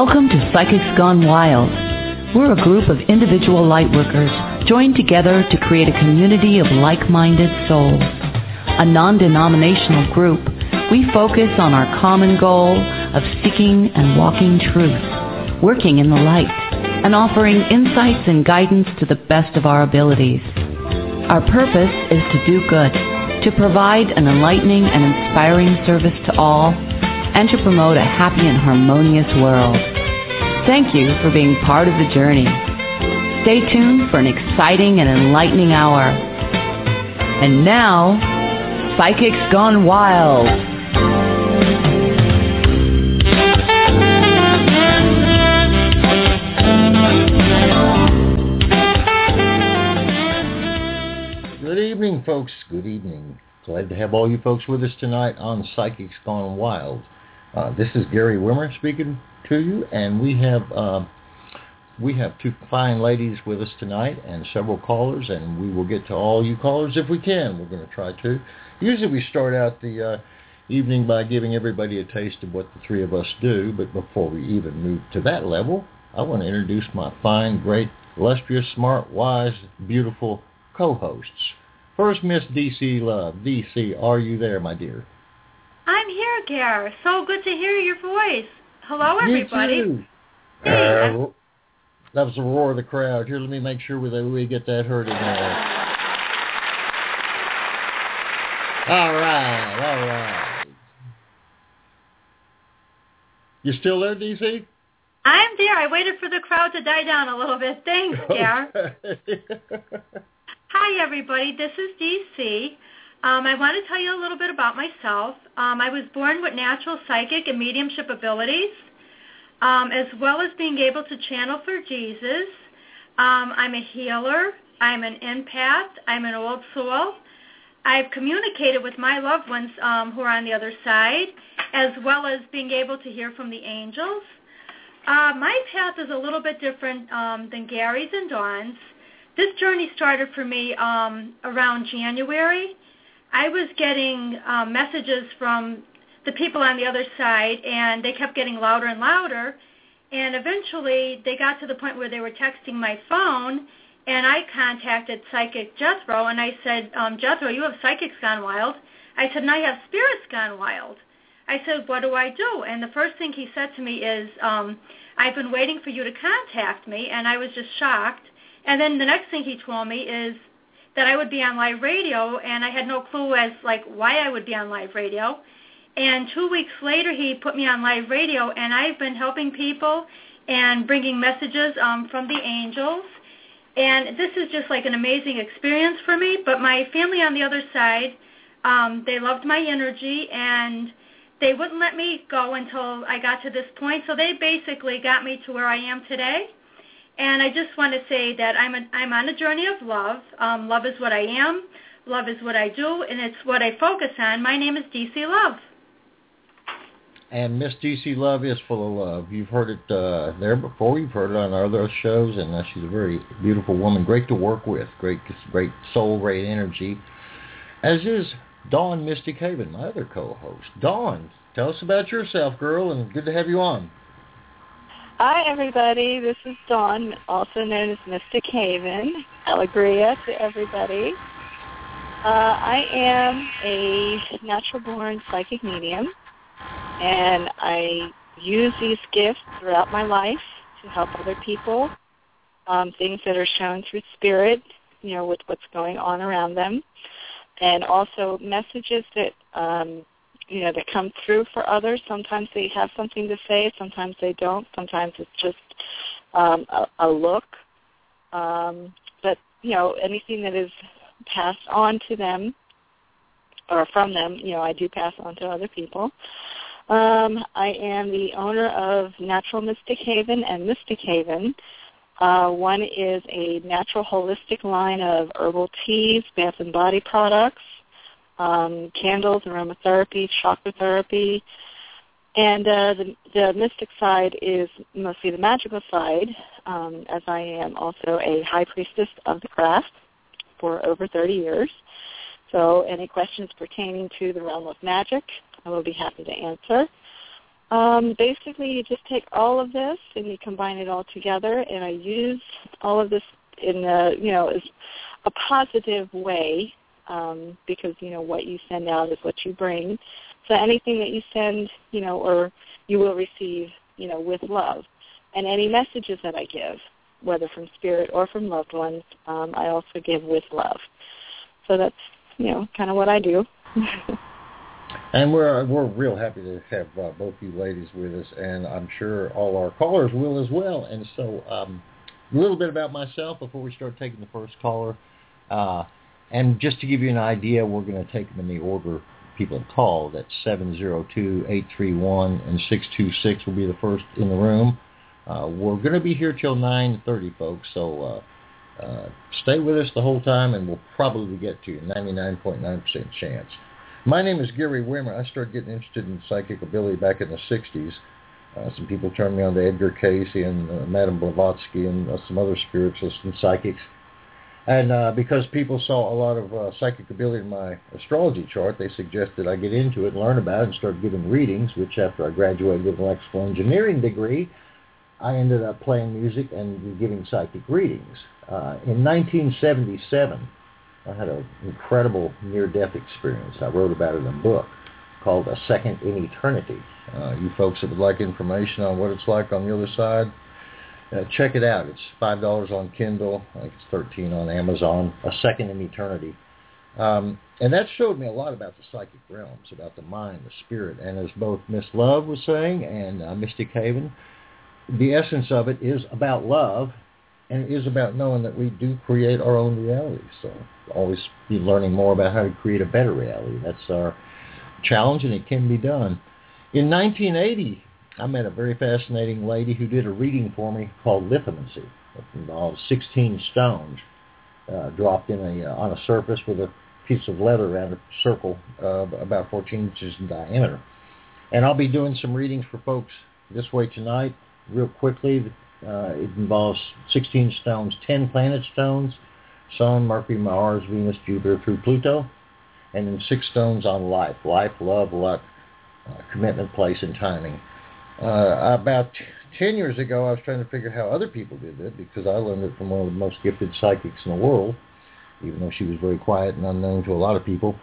Welcome to Psychics Gone Wild. We're a group of individual lightworkers joined together to create a community of like-minded souls. A non-denominational group, we focus on our common goal of seeking and walking truth, working in the light, and offering insights and guidance to the best of our abilities. Our purpose is to do good, to provide an enlightening and inspiring service to all, and to promote a happy and harmonious world. Thank you for being part of the journey. Stay tuned for an exciting and enlightening hour. And now, Psychics Gone Wild. Good evening, folks. Good evening. Glad to have all you folks with us tonight on Psychics Gone Wild. This is Gary Wimmer speaking to you, and we have two fine ladies with us tonight and several callers, and we will get to all you callers if we can. We're going to try to. Usually we start out the evening by giving everybody a taste of what the three of us do, but before we even move to that level, I want to introduce my fine, great, illustrious, smart, wise, beautiful co-hosts. First, Miss D.C. Love. D.C., are you there, my dear? I'm here, Gare. So good to hear your voice. Hello, everybody. Me too. Hey, that was the roar of the crowd. Here, let me make sure we get that heard in there. All right. You still there, D.C.? I'm there. I waited for the crowd to die down a little bit. Thanks, Gare. Okay. Hi, everybody. This is D.C. I want to tell you a little bit about myself. I was born with natural psychic and mediumship abilities, as well as being able to channel for Jesus. I'm a healer. I'm an empath. I'm an old soul. I've communicated with my loved ones who are on the other side, as well as being able to hear from the angels. My path is a little bit different than Gary's and Dawn's. This journey started for me around January. I was getting messages from the people on the other side, and they kept getting louder and louder. And eventually, they got to the point where they were texting my phone, and I contacted Psychic Jethro, and I said, Jethro, you have Psychics Gone Wild. I said, and I have Spirits Gone Wild. I said, what do I do? And the first thing he said to me is, I've been waiting for you to contact me, and I was just shocked. And then the next thing he told me is that I would be on live radio, and I had no clue as, why I would be on live radio. And 2 weeks later, he put me on live radio, and I've been helping people and bringing messages from the angels. And this is just an amazing experience for me. But my family on the other side, they loved my energy, and they wouldn't let me go until I got to this point. So they basically got me to where I am today. And I just want to say that I'm on a journey of love. Love is what I am. Love is what I do, and it's what I focus on. My name is D.C. Love. And Miss D.C. Love is full of love. You've heard it there before. You've heard it on our other shows, and she's a very beautiful woman. Great to work with. Great soul, great energy. As is Dawn Mystic Haven, my other co-host. Dawn, tell us about yourself, girl, and good to have you on. Hi, everybody. This is Dawn, also known as Mystic Haven. Allegria to everybody. I am a natural-born psychic medium, and I use these gifts throughout my life to help other people, things that are shown through spirit, with what's going on around them, and also messages that that come through for others. Sometimes they have something to say, sometimes they don't. Sometimes it's just a look. But, anything that is passed on to them or from them, I do pass on to other people. I am the owner of Natural Mystic Haven and Mystic Haven. One is a natural holistic line of herbal teas, bath and body products, candles, aromatherapy, chakra therapy, and the mystic side is mostly the magical side, as I am also a high priestess of the craft for over 30 years. So any questions pertaining to the realm of magic, I will be happy to answer. Basically, you just take all of this and you combine it all together, and I use all of this in as a positive way, because, what you send out is what you bring. So anything that you send, or you will receive, with love. And any messages that I give, whether from spirit or from loved ones, I also give with love. So that's, kind of what I do. And we're real happy to have both you ladies with us, and I'm sure all our callers will as well. And so a little bit about myself before we start taking the first caller. And just to give you an idea, we're going to take them in the order people have called. That's 702-831 and 626 will be the first in the room. We're going to be here till 9:30, folks, so stay with us the whole time, and we'll probably get to you, 99.9% chance. My name is Gary Wimmer. I started getting interested in psychic ability back in the 60s. Some people turned me on to Edgar Cayce and Madame Blavatsky and some other spiritualists and psychics. And because people saw a lot of psychic ability in my astrology chart, they suggested I get into it and learn about it and start giving readings, which after I graduated with an electrical engineering degree, I ended up playing music and giving psychic readings. In 1977, I had an incredible near-death experience. I wrote about it in a book called A Second in Eternity. You folks that would like information on what it's like on the other side, check it out. It's $5 on Kindle. I think it's $13 on Amazon. A Second in Eternity. And that showed me a lot about the psychic realms, about the mind, the spirit. And as both Miss Love was saying and Mystic Haven, the essence of it is about love, and it is about knowing that we do create our own reality. So always be learning more about how to create a better reality. That's our challenge, and it can be done. In 1980, I met a very fascinating lady who did a reading for me called lithomancy. It involves 16 stones dropped in on a surface with a piece of leather around a circle about 14 inches in diameter. And I'll be doing some readings for folks this way tonight. Real quickly, it involves 16 stones, 10 planet stones, Sun, Mercury, Mars, Venus, Jupiter, through Pluto, and then 6 stones on life, love, luck, commitment, place, and timing. About 10 years ago, I was trying to figure how other people did it, because I learned it from one of the most gifted psychics in the world, even though she was very quiet and unknown to a lot of people.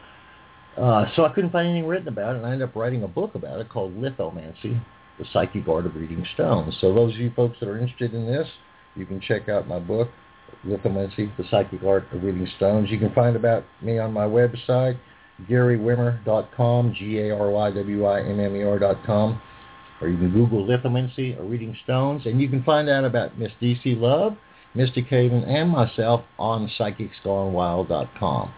So I couldn't find anything written about it, and I ended up writing a book about it called Lithomancy, The Psychic Art of Reading Stones. So those of you folks that are interested in this, you can check out my book, Lithomancy, The Psychic Art of Reading Stones. You can find about me on my website, GaryWimmer.com, GaryWimmer.com, or you can Google Lithomancy or Reading Stones, and you can find out about Miss D.C. Love, Mystic Haven, and myself on PsychicsGoneWild.com.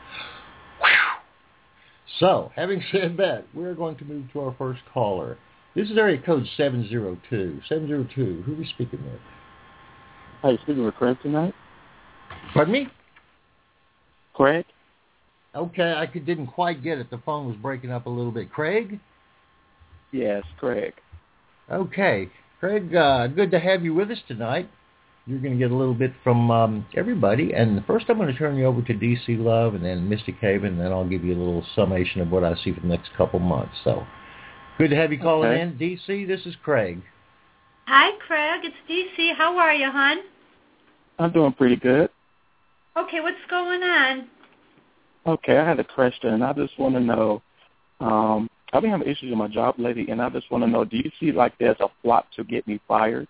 So, having said that, we're going to move to our first caller. This is area code 702. 702, who are we speaking with? Hi, you speaking with Craig tonight? Pardon me? Craig? Okay, I didn't quite get it. The phone was breaking up a little bit. Craig? Yes, Craig. Okay. Craig, good to have you with us tonight. You're going to get a little bit from everybody. And first I'm going to turn you over to D.C. Love and then Mystic Haven, and then I'll give you a little summation of what I see for the next couple months. So, good to have you calling in. D.C., this is Craig. Hi, Craig. It's D.C. How are you, hon? I'm doing pretty good. Okay, what's going on? Okay, I had a question. I just want to know, I've been having issues with my job lately, and I just want to know, do you see like there's a plot to get me fired?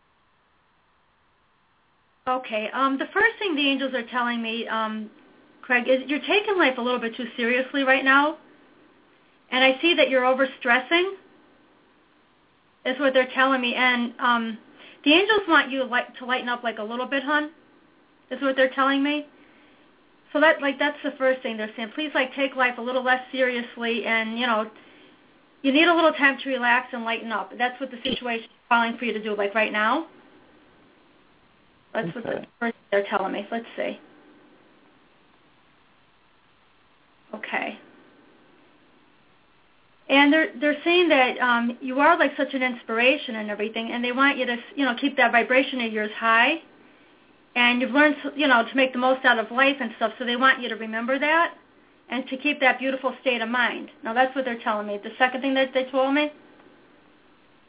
Okay, the first thing the angels are telling me, Craig, is you're taking life a little bit too seriously right now. And I see that you're overstressing, is what they're telling me. And the angels want you to lighten up like a little bit, hon, is what they're telling me. So that's the first thing they're saying. Please, take life a little less seriously, and, you need a little time to relax and lighten up. That's what the situation is calling for you to do, right now. That's what the first thing they're telling me. Let's see. Okay. And they're saying that you are such an inspiration and everything, and they want you to keep that vibration of yours high. And you've learned to make the most out of life and stuff, so they want you to remember that and to keep that beautiful state of mind. Now that's what they're telling me. The second thing that they told me.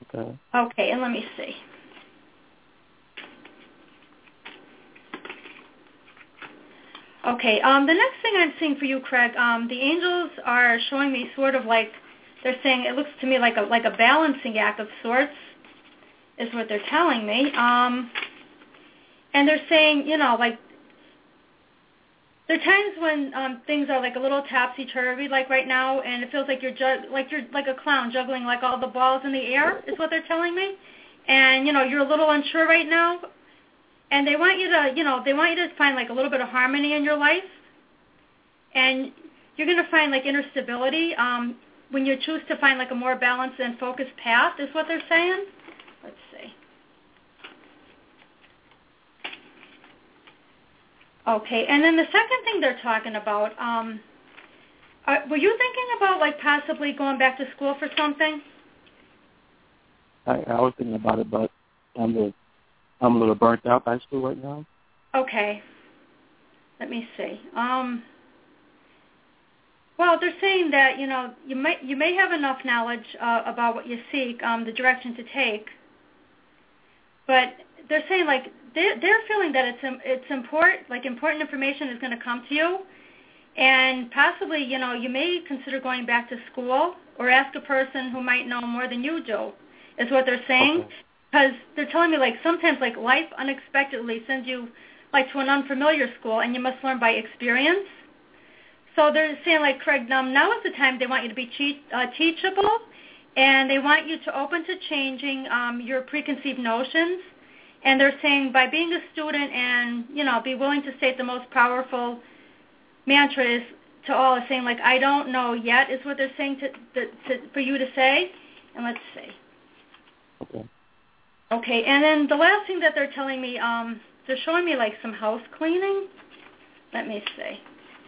Okay. Okay, and let me see. Okay, the next thing I'm seeing for you, Craig, the angels are showing me sort of like, they're saying, it looks to me like a balancing act of sorts, is what they're telling me. And they're saying, you know, like, there are times when things are like a little topsy-turvy, like right now, and it feels like you're like a clown juggling like all the balls in the air, is what they're telling me. And, you know, you're a little unsure right now. And they want you to, you know, find like a little bit of harmony in your life. And you're going to find like inner stability when you choose to find like a more balanced and focused path, is what they're saying. Let's see. Okay, and then the second thing they're talking about, were you thinking about like possibly going back to school for something? I was thinking about it, but I'm a little burnt out by school right now. Okay. Let me see. Well, they're saying that, you know, you may have enough knowledge about what you seek, the direction to take, but they're saying like they're feeling that it's important information is going to come to you, and possibly, you know, you may consider going back to school or ask a person who might know more than you do, is what they're saying. Okay. Because they're telling me, like, sometimes, like, life unexpectedly sends you, like, to an unfamiliar school, and you must learn by experience. So they're saying, like, Craig, now is the time they want you to be teachable, and they want you to open to changing your preconceived notions. And they're saying by being a student and, you know, be willing to state the most powerful mantra is to all, is saying, like, I don't know yet, is what they're saying for you to say. And let's see. Okay. Okay, and then the last thing that they're telling me, they're showing me like some house cleaning. Let me see.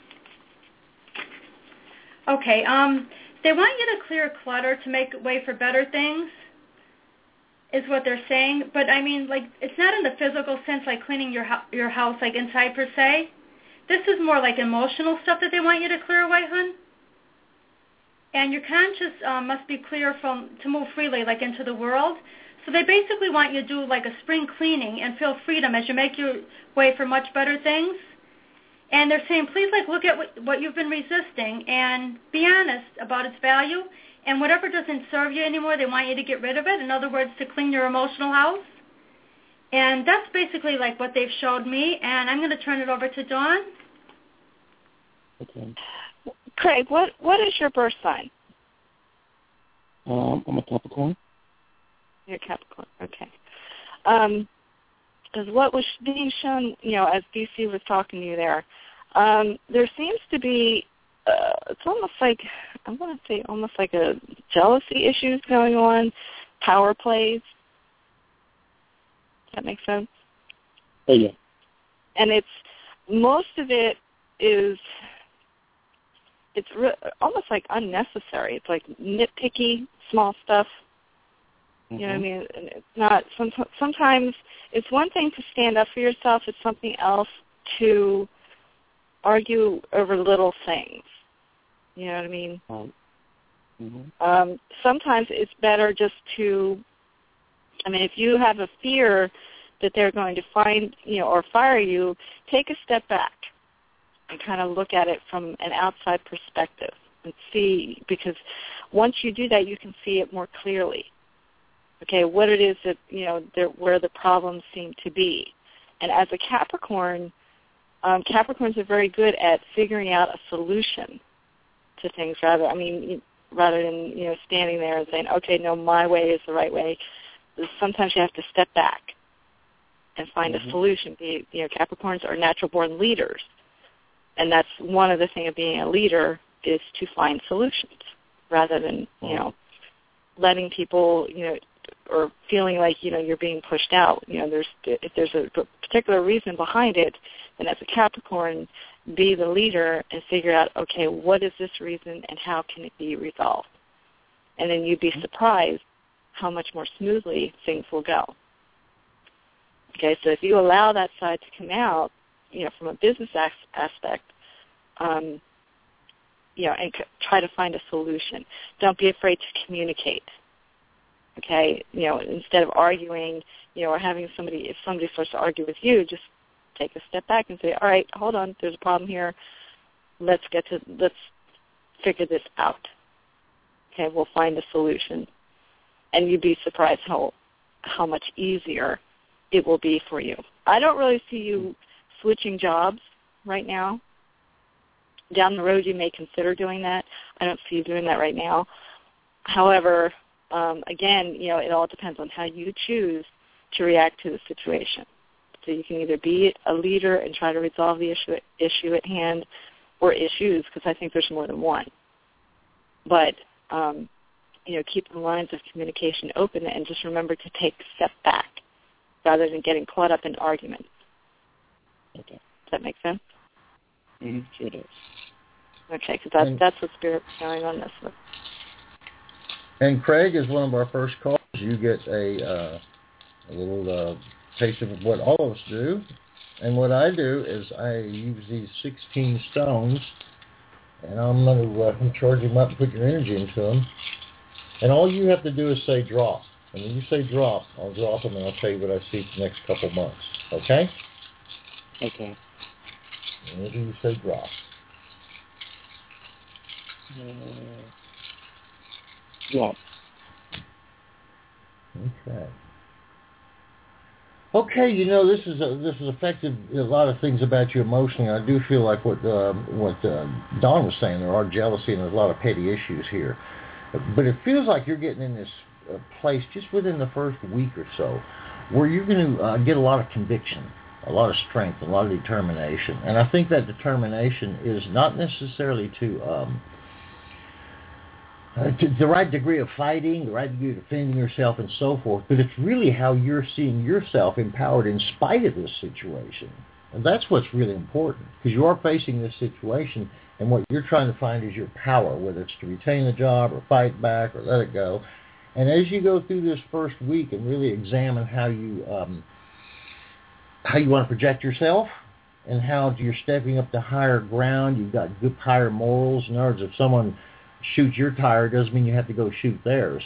Okay, they want you to clear clutter to make way for better things, is what they're saying. But I mean, like, it's not in the physical sense, like cleaning your house, like inside per se. This is more like emotional stuff that they want you to clear away, hun. And your conscience must be clear to move freely, like into the world. So they basically want you to do like a spring cleaning and feel freedom as you make your way for much better things. And they're saying, please, like, look at what you've been resisting and be honest about its value. And whatever doesn't serve you anymore, they want you to get rid of it. In other words, to clean your emotional house. And that's basically like what they've showed me. And I'm going to turn it over to Dawn. Okay. Craig, what is your birth sign? I'm a Capricorn. You're Capricorn, okay. Because what was being shown, you know, as DC was talking to you there seems to be, it's almost like, I want to say almost like a jealousy issues going on, power plays. Does that make sense? Oh, yeah. And most of it is, almost like unnecessary. It's like nitpicky, small stuff. You know what I mean? And it's not, sometimes it's one thing to stand up for yourself. It's something else to argue over little things. You know what I mean? Sometimes it's better just to, I mean, if you have a fear that they're going to find, you know, or fire you, take a step back and kind of look at it from an outside perspective and see, because once you do that, you can see it more clearly. Okay, what it is that, you know, where the problems seem to be. And as a Capricorn, Capricorns are very good at figuring out a solution to things rather than, you know, standing there and saying, okay, no, my way is the right way. Sometimes you have to step back and find a solution. You know, Capricorns are natural-born leaders. And that's one of the things of being a leader is to find solutions rather than, you know, letting people, you know, or feeling like, you know, you're being pushed out. You know, if there's a particular reason behind it, then as a Capricorn, be the leader and figure out, okay, what is this reason and how can it be resolved? And then you'd be surprised how much more smoothly things will go. Okay, so if you allow that side to come out, you know, from a business aspect, you know, and try to find a solution. Don't be afraid to communicate. Okay, instead of arguing, or having if somebody starts to argue with you, just take a step back and say, all right, hold on, there's a problem here. Let's figure this out. Okay, we'll find a solution. And you'd be surprised how much easier it will be for you. I don't really see you switching jobs right now. Down the road, you may consider doing that. I don't see you doing that right now. However, again, it all depends on how you choose to react to the situation. So you can either be a leader and try to resolve the issue at hand, or issues, because I think there's more than one. But, keep the lines of communication open and just remember to take a step back rather than getting caught up in arguments. Okay. Does that make sense? Mm-hmm. Sure does. Okay, because that's what Spirit's showing on this one. And Craig is one of our first calls. You get a little taste of what all of us do. And what I do is I use these 16 stones, and I'm going to charge them up and put your energy into them. And all you have to do is say drop. And when you say drop, I'll drop them and I'll tell you what I see for the next couple months. Okay? Okay. Whenever you say drop. Drop. Okay. Okay, this has affected a lot of things about you emotionally. I do feel like what Dawn was saying, there are jealousy and there's a lot of petty issues here. But it feels like you're getting in this place just within the first week or so where you're going to get a lot of conviction, a lot of strength, a lot of determination. And I think that determination is not necessarily to the right degree of fighting, the right degree of defending yourself and so forth, but it's really how you're seeing yourself empowered in spite of this situation. And that's what's really important, because you are facing this situation, and what you're trying to find is your power, whether it's to retain the job or fight back or let it go. And as you go through this first week and really examine how you want to project yourself and how you're stepping up to higher ground, you've got good higher morals. In other words, if someone shoots your tire, doesn't mean you have to go shoot theirs.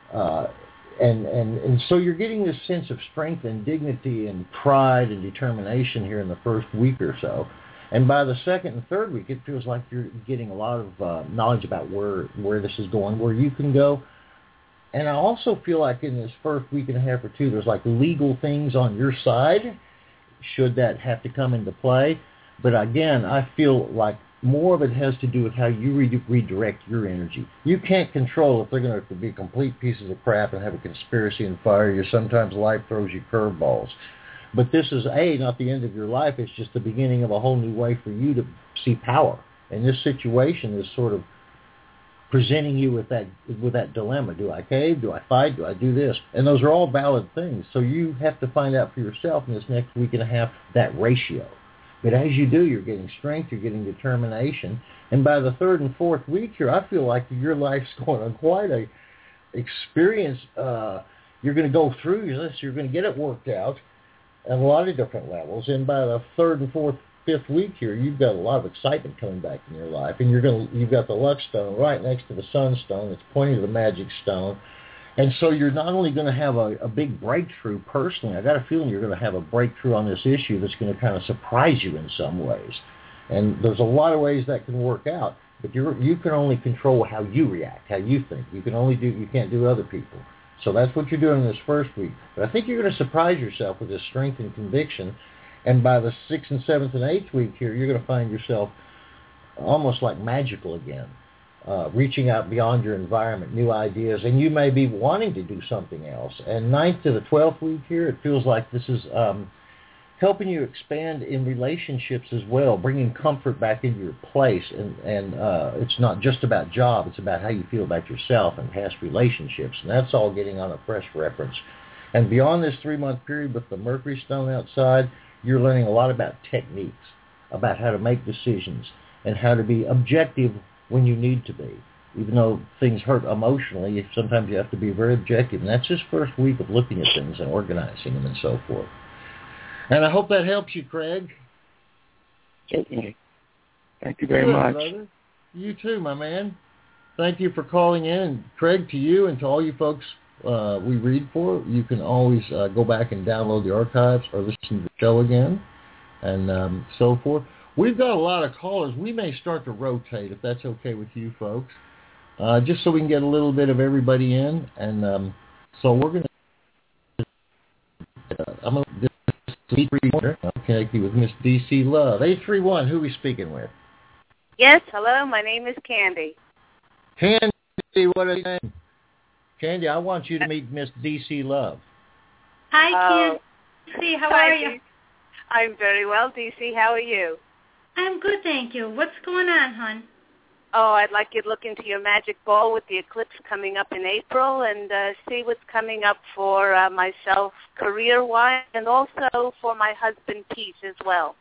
And so you're getting this sense of strength and dignity and pride and determination here in the first week or so. And by the second and third week, it feels like you're getting a lot of knowledge about where this is going, where you can go. And I also feel like in this first week and a half or two, there's like legal things on your side, should that have to come into play. But again, I feel like more of it has to do with how you redirect your energy. You can't control if they're going to be complete pieces of crap and have a conspiracy and fire you. Sometimes life throws you curveballs. But this is, not the end of your life. It's just the beginning of a whole new way for you to see power. And this situation is sort of presenting you with that dilemma. Do I cave? Do I fight? Do I do this? And those are all valid things. So you have to find out for yourself in this next week and a half that ratio. But as you do, you're getting strength, you're getting determination. And by the third and fourth week here, I feel like your life's going on quite a experience. You're going to go through this. You're going to get it worked out at a lot of different levels. And by the third and fourth, fifth week here, you've got a lot of excitement coming back in your life. And you've got the luck stone right next to the sunstone that's pointing to the magic stone. And so you're not only going to have a big breakthrough personally, I got a feeling you're going to have a breakthrough on this issue that's going to kind of surprise you in some ways. And there's a lot of ways that can work out, but you can only control how you react, how you think. You can't do other people. So that's what you're doing in this first week. But I think you're going to surprise yourself with this strength and conviction. And by the 6th and 7th and 8th week here, you're going to find yourself almost like magical again. Reaching out beyond your environment, new ideas, and you may be wanting to do something else. And 9th to the 12th week here, it feels like this is helping you expand in relationships as well, bringing comfort back into your place. And it's not just about job, it's about how you feel about yourself and past relationships. And that's all getting on a fresh reference. And beyond this 3-month period with the Mercury stone outside, you're learning a lot about techniques, about how to make decisions, and how to be objective when you need to be. Even though things hurt emotionally, sometimes you have to be very objective. And that's this first week of looking at things and organizing them and so forth. And I hope that helps you, Craig. Certainly. Thank you very much. Brother. You too, my man. Thank you for calling in. And Craig, to you and to all you folks we read for, you can always go back and download the archives or listen to the show again and so forth. We've got a lot of callers. We may start to rotate if that's okay with you folks, just so we can get a little bit of everybody in. And so we're going to, I'm going to connect you with Miss DC Love. 831, who are we speaking with? Yes, hello, my name is Candy. Candy, what are you saying? Candy, I want you to meet Miss DC Love. Hi, Candy. How are you? I'm very well, DC. How are you? I'm good, thank you. What's going on, hon? Oh, I'd like you to look into your magic ball with the eclipse coming up in April and see what's coming up for myself career-wise and also for my husband, Pete, as well.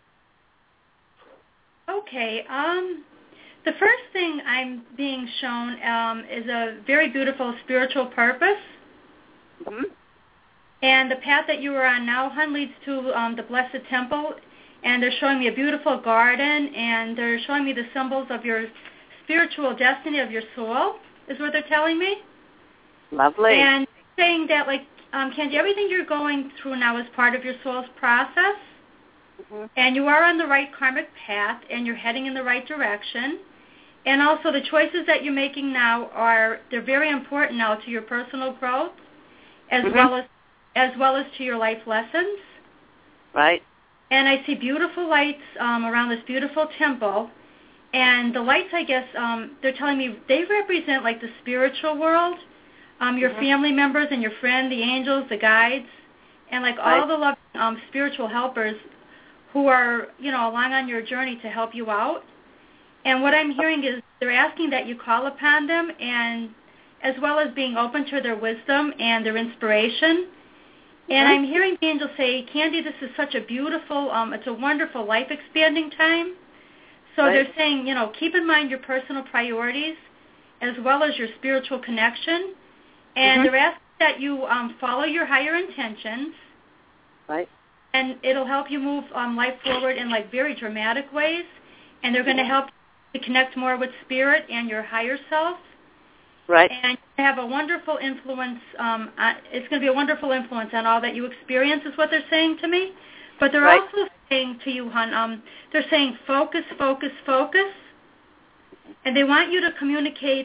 Okay. The first thing I'm being shown is a very beautiful spiritual purpose. Mm-hmm. And the path that you are on now, hon, leads to the Blessed Temple. And they're showing me a beautiful garden, and they're showing me the symbols of your spiritual destiny of your soul, is what they're telling me. Lovely. And saying that, like, Candy, everything you're going through now is part of your soul's process. Mm-hmm. And you are on the right karmic path, and you're heading in the right direction. And also the choices that you're making now they're very important now to your personal growth as mm-hmm. well as to your life lessons. Right. And I see beautiful lights around this beautiful temple. And the lights, I guess, they're telling me they represent like the spiritual world, your mm-hmm. family members and your friend, the angels, the guides, and like all the loving spiritual helpers who are, along on your journey to help you out. And what I'm hearing is they're asking that you call upon them, and as well as being open to their wisdom and their inspiration. And I'm hearing the angels say, Candy, this is such a beautiful, it's a wonderful life-expanding time. So they're saying, keep in mind your personal priorities as well as your spiritual connection. And they're asking that you follow your higher intentions. Right. And it'll help you move life forward in, like, very dramatic ways. And they're going to help you to connect more with spirit and your higher self. Right. And have a wonderful influence. It's going to be a wonderful influence on all that you experience is what they're saying to me. But they're also saying to you, hon, they're saying focus, focus, focus. And they want you to communicate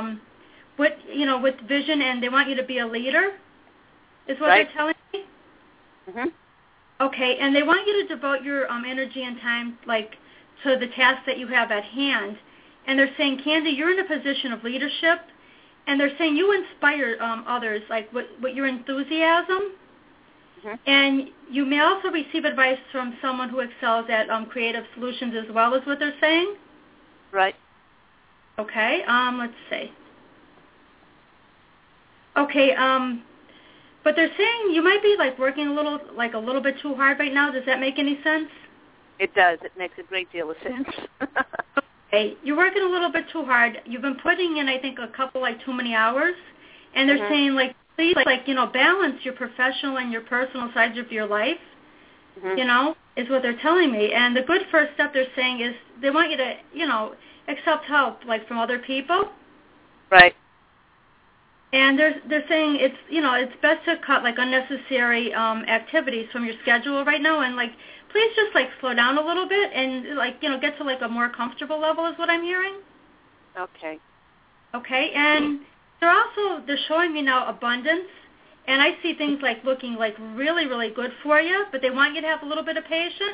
with vision, and they want you to be a leader is what they're telling me. Mm-hmm. Okay, and they want you to devote your energy and time, like, to the task that you have at hand. And they're saying, Candy, you're in a position of leadership. And they're saying you inspire others, like with your enthusiasm. Mm-hmm. And you may also receive advice from someone who excels at creative solutions as well, is what they're saying. Right. Okay, let's see. Okay, but they're saying you might be like working a little bit too hard right now. Does that make any sense? It does. It makes a great deal of sense. Okay, you're working a little bit too hard. You've been putting in, I think, a couple, too many hours. And they're saying, please, balance your professional and your personal sides of your life, is what they're telling me. And the good first step they're saying is they want you to, accept help, from other people. Right. And they're saying it's best to cut, unnecessary activities from your schedule right now and, please just, slow down a little bit and, get to, a more comfortable level is what I'm hearing. Okay. Okay, and they're showing me now abundance, and I see things, looking, really, really good for you, but they want you to have a little bit of patience,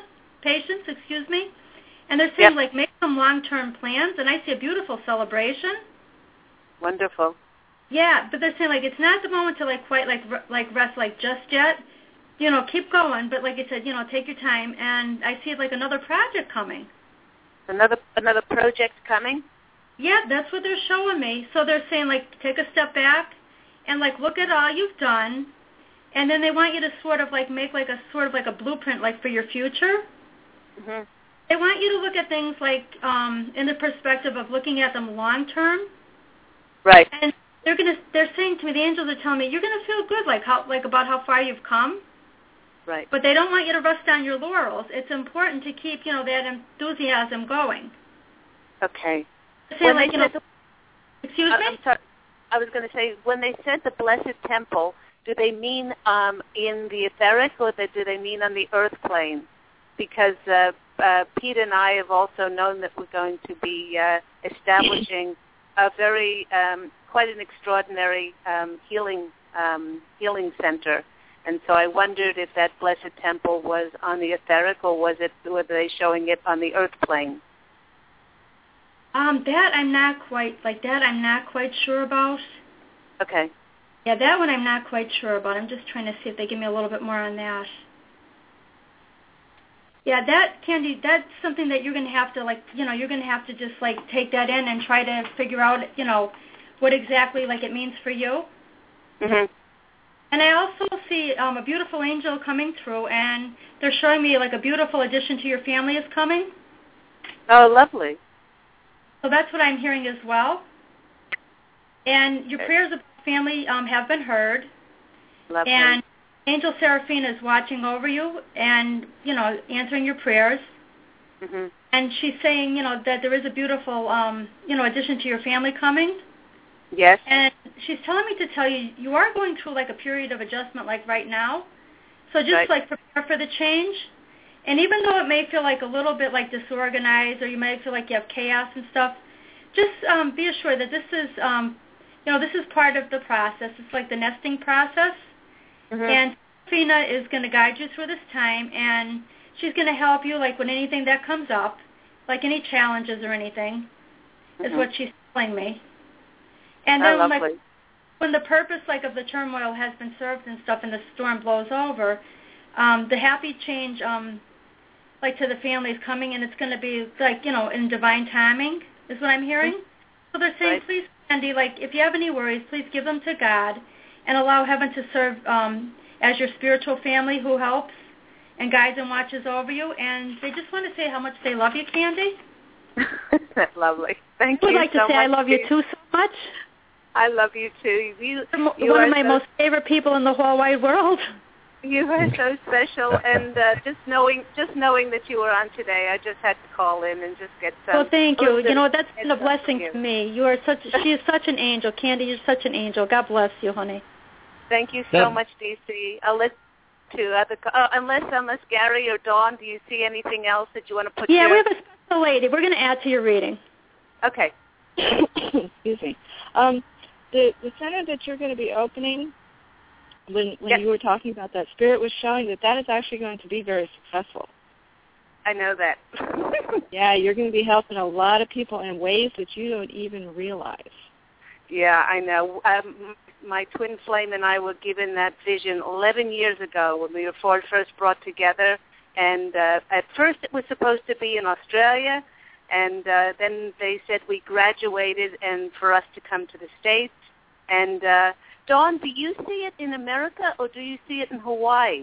and they're saying, make some long-term plans, and I see a beautiful celebration. Wonderful. Yeah, but they're saying, it's not the moment to, quite, rest, just yet. Keep going, but like I said, take your time. And I see another project coming. Another project coming? Yeah, that's what they're showing me. So they're saying, take a step back and, look at all you've done. And then they want you to sort of, make a blueprint, for your future. Mm-hmm. They want you to look at things, in the perspective of looking at them long term. Right. And they're saying to me, the angels are telling me, you're going to feel good, about how far you've come. Right. But they don't want you to rest on your laurels. It's important to keep, that enthusiasm going. Okay. Say, excuse me? I'm sorry. I was going to say, when they said the Blessed Temple, do they mean in the etheric, or do they mean on the earth plane? Because Pete and I have also known that we're going to be establishing a very, quite an extraordinary healing center. And so I wondered if that Blessed Temple was on the etheric, or were they showing it on the earth plane? That I'm not quite sure about. Okay. Yeah, that one I'm not quite sure about. I'm just trying to see if they give me a little bit more on that. Yeah, that, Candy, that's something that you're going to have to, you're going to have to just, take that in and try to figure out, what exactly, it means for you. Mm-hmm. And I also see a beautiful angel coming through, and they're showing me, a beautiful addition to your family is coming. Oh, lovely. So that's what I'm hearing as well. And your prayers of family have been heard. Lovely. And Angel Seraphine is watching over you and, answering your prayers. Mm-hmm. And she's saying, that there is a beautiful, addition to your family coming. Yes. And she's telling me to tell you, you are going through, a period of adjustment, right now. So just, prepare for the change. And even though it may feel a little bit disorganized, or you might feel like you have chaos and stuff, just be assured that this is, this is part of the process. It's the nesting process. Mm-hmm. And Fina is going to guide you through this time, and she's going to help you, with anything that comes up, any challenges or anything, is what she's telling me. And then, when the purpose, of the turmoil has been served and stuff, and the storm blows over, the happy change, to the family is coming, and it's going to be, in divine timing, is what I'm hearing. Mm-hmm. So they're saying, please, Candy, if you have any worries, please give them to God, and allow heaven to serve as your spiritual family who helps and guides and watches over you. And they just want to say how much they love you, Candy. That's lovely. Thank you so much. I would like to say I love you too so much. I love you too. You're one of my most favorite people in the whole wide world. You are so special, and just knowing that you were on today, I just had to call in and just get some. Well, thank you. That's been a blessing to me. She is such an angel, Candy. You're such an angel. God bless you, honey. Thank you so much, DC. I'll let to other unless Gary or Dawn, do you see anything else that you want to put? Yeah, we have a special lady. We're going to add to your reading. Okay. Excuse me. The center that you're going to be opening, when you were talking about that, Spirit was showing that is actually going to be very successful. I know that. Yeah, you're going to be helping a lot of people in ways that you don't even realize. Yeah, I know. My twin flame and I were given that vision 11 years ago when we were first brought together. And at first it was supposed to be in Australia, and then they said we graduated and for us to come to the States. And Dawn, do you see it in America or do you see it in Hawaii?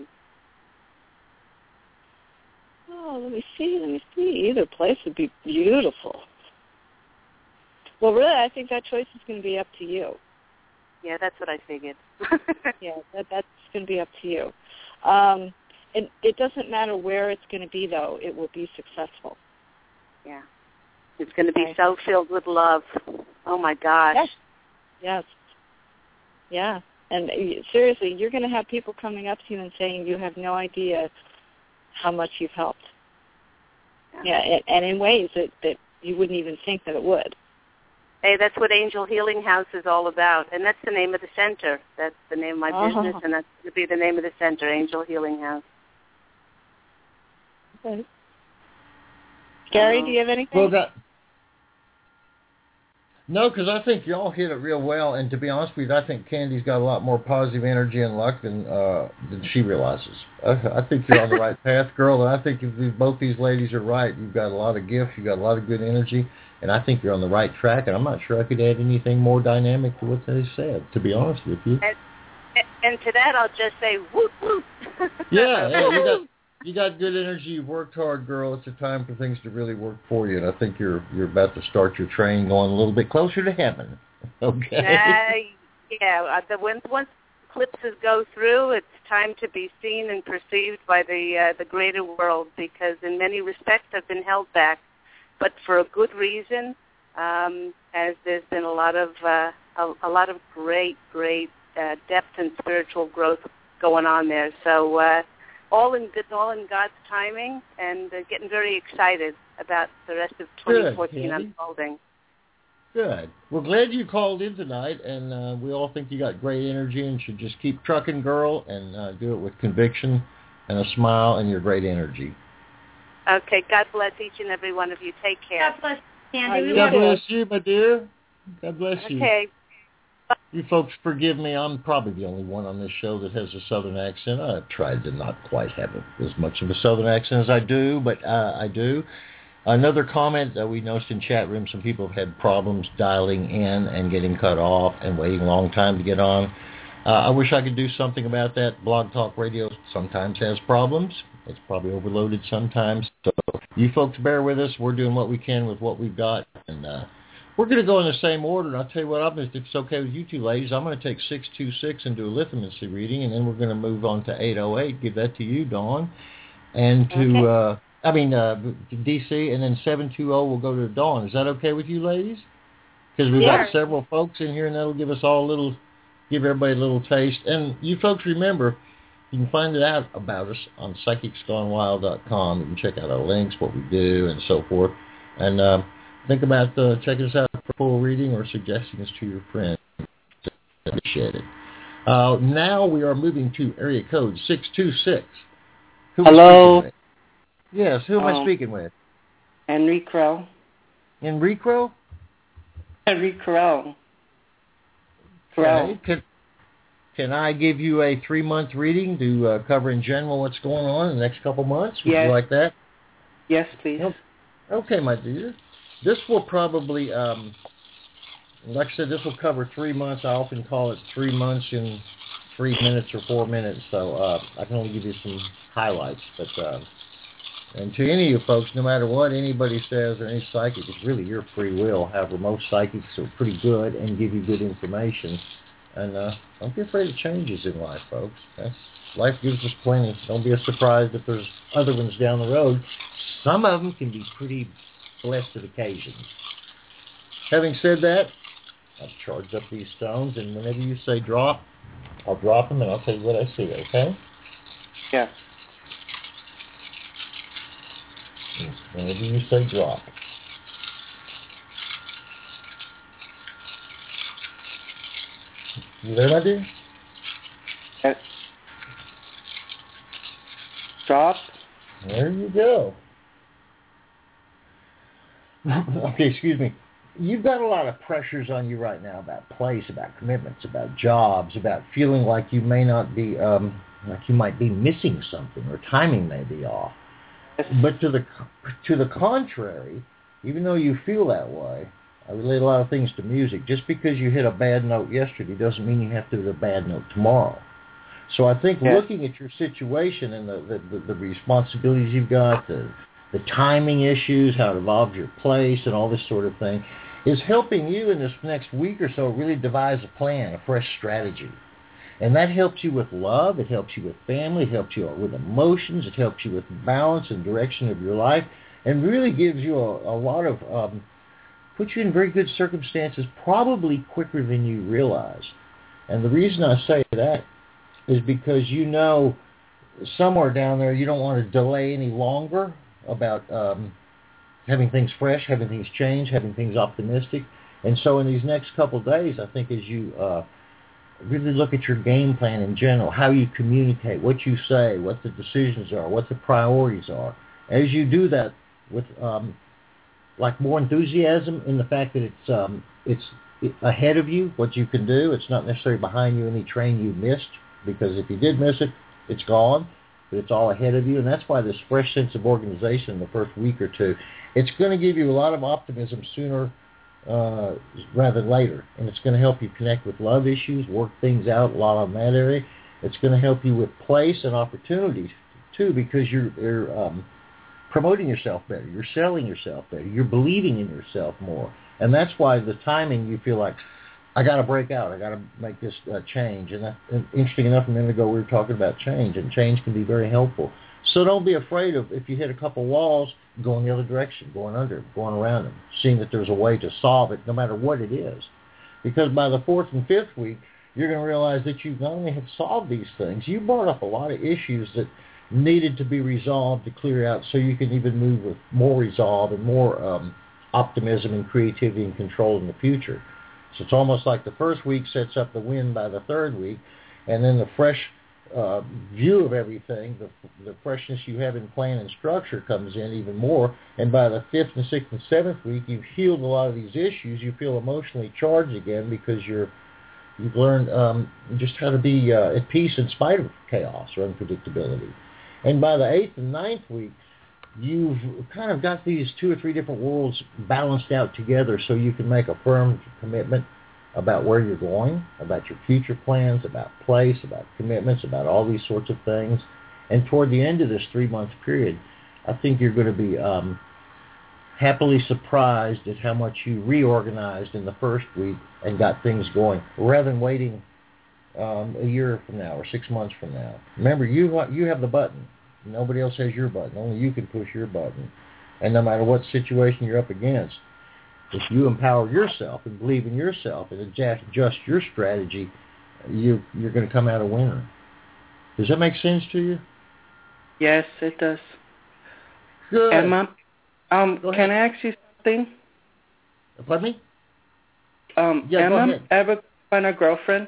Oh, let me see. Either place would be beautiful. Well, really, I think that choice is going to be up to you. Yeah, that's what I figured. Yeah, that's going to be up to you. And it doesn't matter where it's going to be, though. It will be successful. Yeah. It's going to be so filled with love. Oh, my gosh. Yes. Yeah. And seriously, you're going to have people coming up to you and saying you have no idea how much you've helped. Yeah, and in ways that you wouldn't even think that it would. Hey, that's what Angel Healing House is all about, and that's the name of the center. That's the name of my business, and that's going to be the name of the center, Angel Healing House. Okay. Gary, do you have anything? Well, no, because I think y'all hit it real well, and to be honest with you, I think Candy's got a lot more positive energy and luck than she realizes. I think you're on the right path, girl, and I think if both these ladies are right, you've got a lot of gifts, you've got a lot of good energy, and I think you're on the right track, and I'm not sure I could add anything more dynamic to what they said, to be honest with you. And to that, I'll just say, whoop, whoop. Yeah, you got good energy. You've worked hard, girl. It's a time for things to really work for you, and I think you're about to start your train going a little bit closer to heaven. Okay. Once eclipses go through, it's time to be seen and perceived by the greater world, because in many respects I've been held back, but for a good reason. As there's been a lot of a lot of great depth and spiritual growth going on there. So all in God's timing, and getting very excited about the rest of 2014 unfolding. Good. We're glad you called in tonight, and we all think you got great energy and should just keep trucking, girl, and do it with conviction and a smile and your great energy. Okay. God bless each and every one of you. Take care. God bless Sandy. God bless you, my dear. God bless you. Okay. You folks forgive me. I'm probably the only one on this show that has a Southern accent. I've tried to not quite have as much of a Southern accent as I do, but I do. Another comment that we noticed in chat room, some people have had problems dialing in and getting cut off and waiting a long time to get on. I wish I could do something about that. Blog Talk Radio sometimes has problems. It's probably overloaded sometimes. So you folks bear with us. We're doing what we can with what we've got. And we're going to go in the same order. And I'll tell you what, if it's okay with you two ladies, I'm going to take 626 and do a lithomancy reading. And then we're going to move on to 808. Give that to you, Dawn. And to... DC, and then 720 will go to Dawn. Is that okay with you, ladies? Because we've got several folks in here, and that'll give us all give everybody a little taste. And you folks remember, you can find it out about us on PsychicsGoneWild.com. You can check out our links, what we do, and so forth. And think about checking us out for full reading or suggesting us to your friends. Appreciate it. Now we are moving to area code 626. Hello. Yes, who am I speaking with? Henry Crow. Henry Crow? Henry Crow. Okay. Can I give you a 3-month reading to cover in general what's going on in the next couple months? Would you like that? Yes, please. Okay, my dear. This will probably, like I said, this will cover 3 months. I often call it 3 months in 3 minutes or 4 minutes, so I can only give you some highlights, but... And to any of you folks, no matter what anybody says or any psychic, it's really your free will. However, most psychics are pretty good and give you good information. And don't be afraid of changes in life, folks. Life gives us plenty. Don't be surprised if there's other ones down the road. Some of them can be pretty blessed occasions. Having said that, I've charged up these stones, and whenever you say drop, I'll drop them, and I'll tell you what I see, okay? Yeah. Whenever you say drop. You there, my dear? Yes. Drop. There you go. Okay, excuse me. You've got a lot of pressures on you right now about place, about commitments, about jobs, about feeling like you may not be, like you might be missing something or timing may be off. But to the contrary, even though you feel that way, I relate a lot of things to music. Just because you hit a bad note yesterday doesn't mean you have to hit a bad note tomorrow. So I think looking at your situation and the responsibilities you've got, the timing issues, how it involves your place and all this sort of thing, is helping you in this next week or so really devise a plan, a fresh strategy. And that helps you with love, it helps you with family, it helps you with emotions, it helps you with balance and direction of your life, and really gives you a lot of, puts you in very good circumstances probably quicker than you realize. And the reason I say that is because you know somewhere down there you don't want to delay any longer about having things fresh, having things change, having things optimistic. And so in these next couple of days, I think as you really look at your game plan in general, how you communicate, what you say, what the decisions are, what the priorities are. As you do that with like more enthusiasm in the fact that it's ahead of you, what you can do. It's not necessarily behind you any train you missed, because if you did miss it, it's gone. But it's all ahead of you, and that's why this fresh sense of organization in the first week or two, it's going to give you a lot of optimism sooner rather than later, and it's going to help you connect with love issues, work things out a lot on that area. It's going to help you with place and opportunities too, because you're promoting yourself better, you're selling yourself better, you're believing in yourself more, and that's why the timing you feel like, I got to break out, I got to make this change. And interesting enough, a minute ago we were talking about change, and change can be very helpful. So don't be afraid of, if you hit a couple walls, going the other direction, going under, going around them, seeing that there's a way to solve it, no matter what it is. Because by the 4th and 5th week, you're going to realize that you not only have solved these things, you brought up a lot of issues that needed to be resolved to clear out so you can even move with more resolve and more optimism and creativity and control in the future. So it's almost like the first week sets up the win by the 3rd week, and then the fresh view of everything, the freshness you have in plan and structure comes in even more, and by the 5th and 6th and 7th week, you've healed a lot of these issues. You feel emotionally charged again because you've learned just how to be at peace in spite of chaos or unpredictability. And by the 8th and 9th week, you've kind of got these 2 or 3 different worlds balanced out together so you can make a firm commitment about where you're going, about your future plans, about place, about commitments, about all these sorts of things. And toward the end of this 3-month period, I think you're going to be happily surprised at how much you reorganized in the first week and got things going, rather than waiting a year from now or 6 months from now. Remember, you have the button. Nobody else has your button. Only you can push your button. And no matter what situation you're up against, if you empower yourself and believe in yourself and adjust your strategy, you're going to come out a winner. Does that make sense to you? Yes, it does. Good. And Mom, can I ask you something? Pardon me? Yeah, go Mom, ahead. ever find a girlfriend?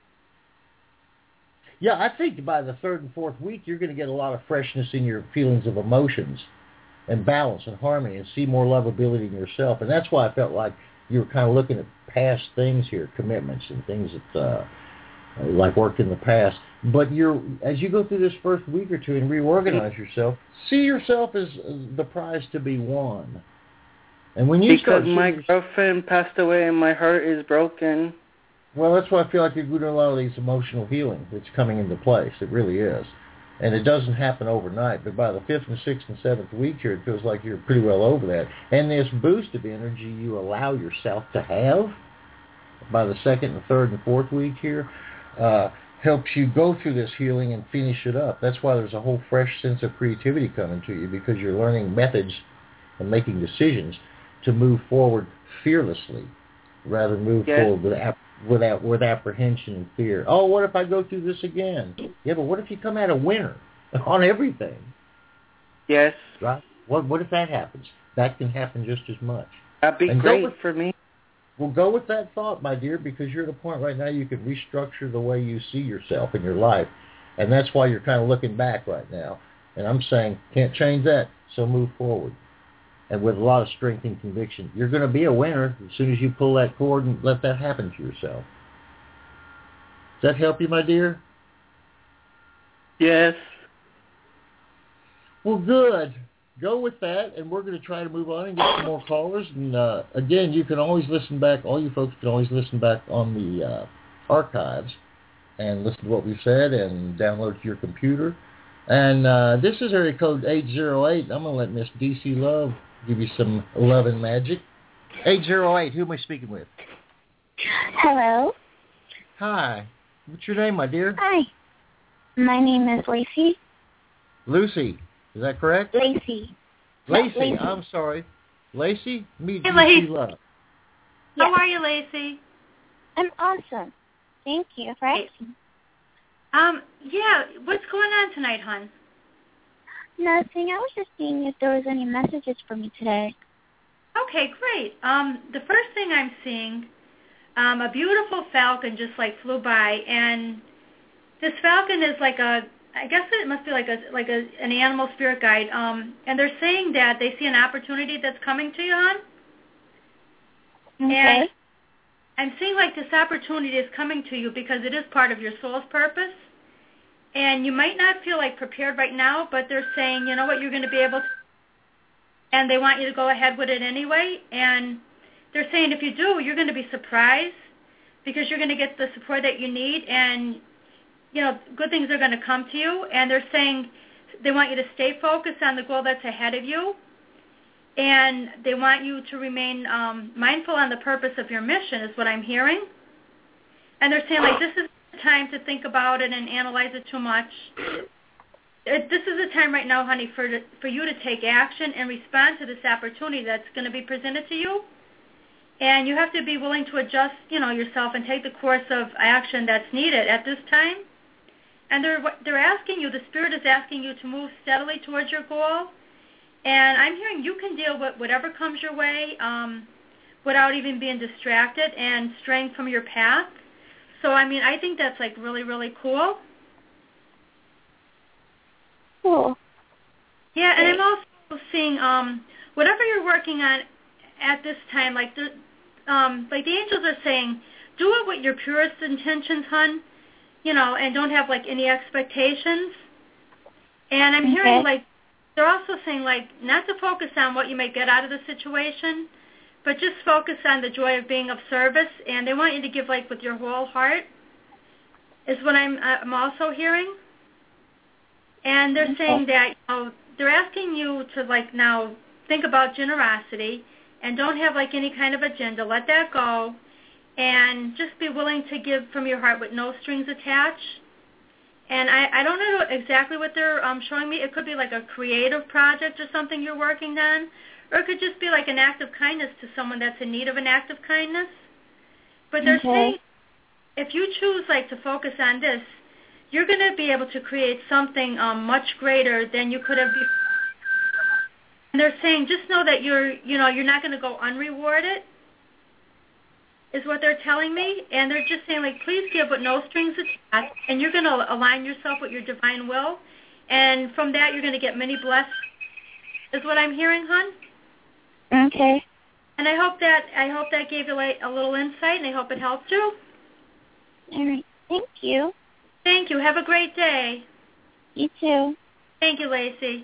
Yeah, I think by the 3rd and 4th week, you're going to get a lot of freshness in your feelings of emotions and balance and harmony and see more lovability in yourself. And that's why I felt like you were kind of looking at past things here, commitments and things that like worked in the past. But as you go through this first week or 2 and reorganize yourself, see yourself as the prize to be won. And when you because my girlfriend passed away and my heart is broken. Well, that's why I feel like you're doing a lot of these emotional healing that's coming into place. It really is. And it doesn't happen overnight, but by the 5th and 6th and 7th week here, it feels like you're pretty well over that. And this boost of energy you allow yourself to have by the 2nd and 3rd and 4th week here helps you go through this healing and finish it up. That's why there's a whole fresh sense of creativity coming to you, because you're learning methods and making decisions to move forward fearlessly rather than move forward with apprehension and fear. Oh, what if I go through this again? Yeah, but what if you come out a winner on everything? Yes. Right? What if that happens? That can happen just as much. That'd be great for me. Well, go with that thought, my dear, because you're at a point right now you can restructure the way you see yourself in your life. And that's why you're kind of looking back right now. And I'm saying, can't change that, so move forward. And with a lot of strength and conviction. You're going to be a winner as soon as you pull that cord and let that happen to yourself. Does that help you, my dear? Yes. Well, good. Go with that, and we're going to try to move on and get some more callers. And again, you can always listen back. All you folks can always listen back on the archives and listen to what we've said and download it to your computer. And this is area code 808. I'm going to let Miss DC Love give you some love and magic. 808, who am I speaking with? Hello. Hi. What's your name, my dear? Hi. My name is Lacey. Lucy. Is that correct? Lacey. Lacey. I'm sorry. Lacey? Meet Hey, DC Love. How are you, Lacey? I'm awesome. Thank you for asking. Yeah, what's going on tonight, hon? Nothing. I was just seeing if there was any messages for me today. Okay, great. The first thing I'm seeing, a beautiful falcon just like flew by, and this falcon is like I guess it must be like an animal spirit guide. And they're saying that they see an opportunity that's coming to you, hon. Okay. And I'm seeing like this opportunity is coming to you because it is part of your soul's purpose. And you might not feel like prepared right now, but they're saying, you know what, you're going to be able to, and they want you to go ahead with it anyway. And they're saying if you do, you're going to be surprised because you're going to get the support that you need, and, you know, good things are going to come to you. And they're saying they want you to stay focused on the goal that's ahead of you, and they want you to remain mindful on the purpose of your mission is what I'm hearing. And they're saying, like, this is time to think about it and analyze it too much. This is the time right now, honey, for you to take action and respond to this opportunity that's going to be presented to you. And you have to be willing to adjust, yourself and take the course of action that's needed at this time. And they're asking you, the Spirit is asking you to move steadily towards your goal. And I'm hearing you can deal with whatever comes your way without even being distracted and straying from your path. So, I think that's like really, really cool. Cool. Yeah, and I'm also seeing whatever you're working on at this time, like the angels are saying, do it with your purest intentions, hon, and don't have like any expectations. And I'm hearing they're also saying not to focus on what you may get out of the situation, but just focus on the joy of being of service. And they want you to give with your whole heart, is what I'm also hearing. And they're saying that they're asking you to now think about generosity and don't have any kind of agenda. Let that go, and just be willing to give from your heart with no strings attached. And I don't know exactly what they're showing me. It could be a creative project or something you're working on, or it could just be an act of kindness to someone that's in need of an act of kindness. But they're saying if you choose to focus on this, you're going to be able to create something much greater than you could have before. And they're saying just know that you're not going to go unrewarded, is what they're telling me. And they're just saying please give with no strings attached, and you're going to align yourself with your divine will, and from that you're going to get many blessings, is what I'm hearing, hon. Okay. And I hope that gave you a little insight, and I hope it helped you. All right. Thank you. Thank you. Have a great day. You too. Thank you, Lacey.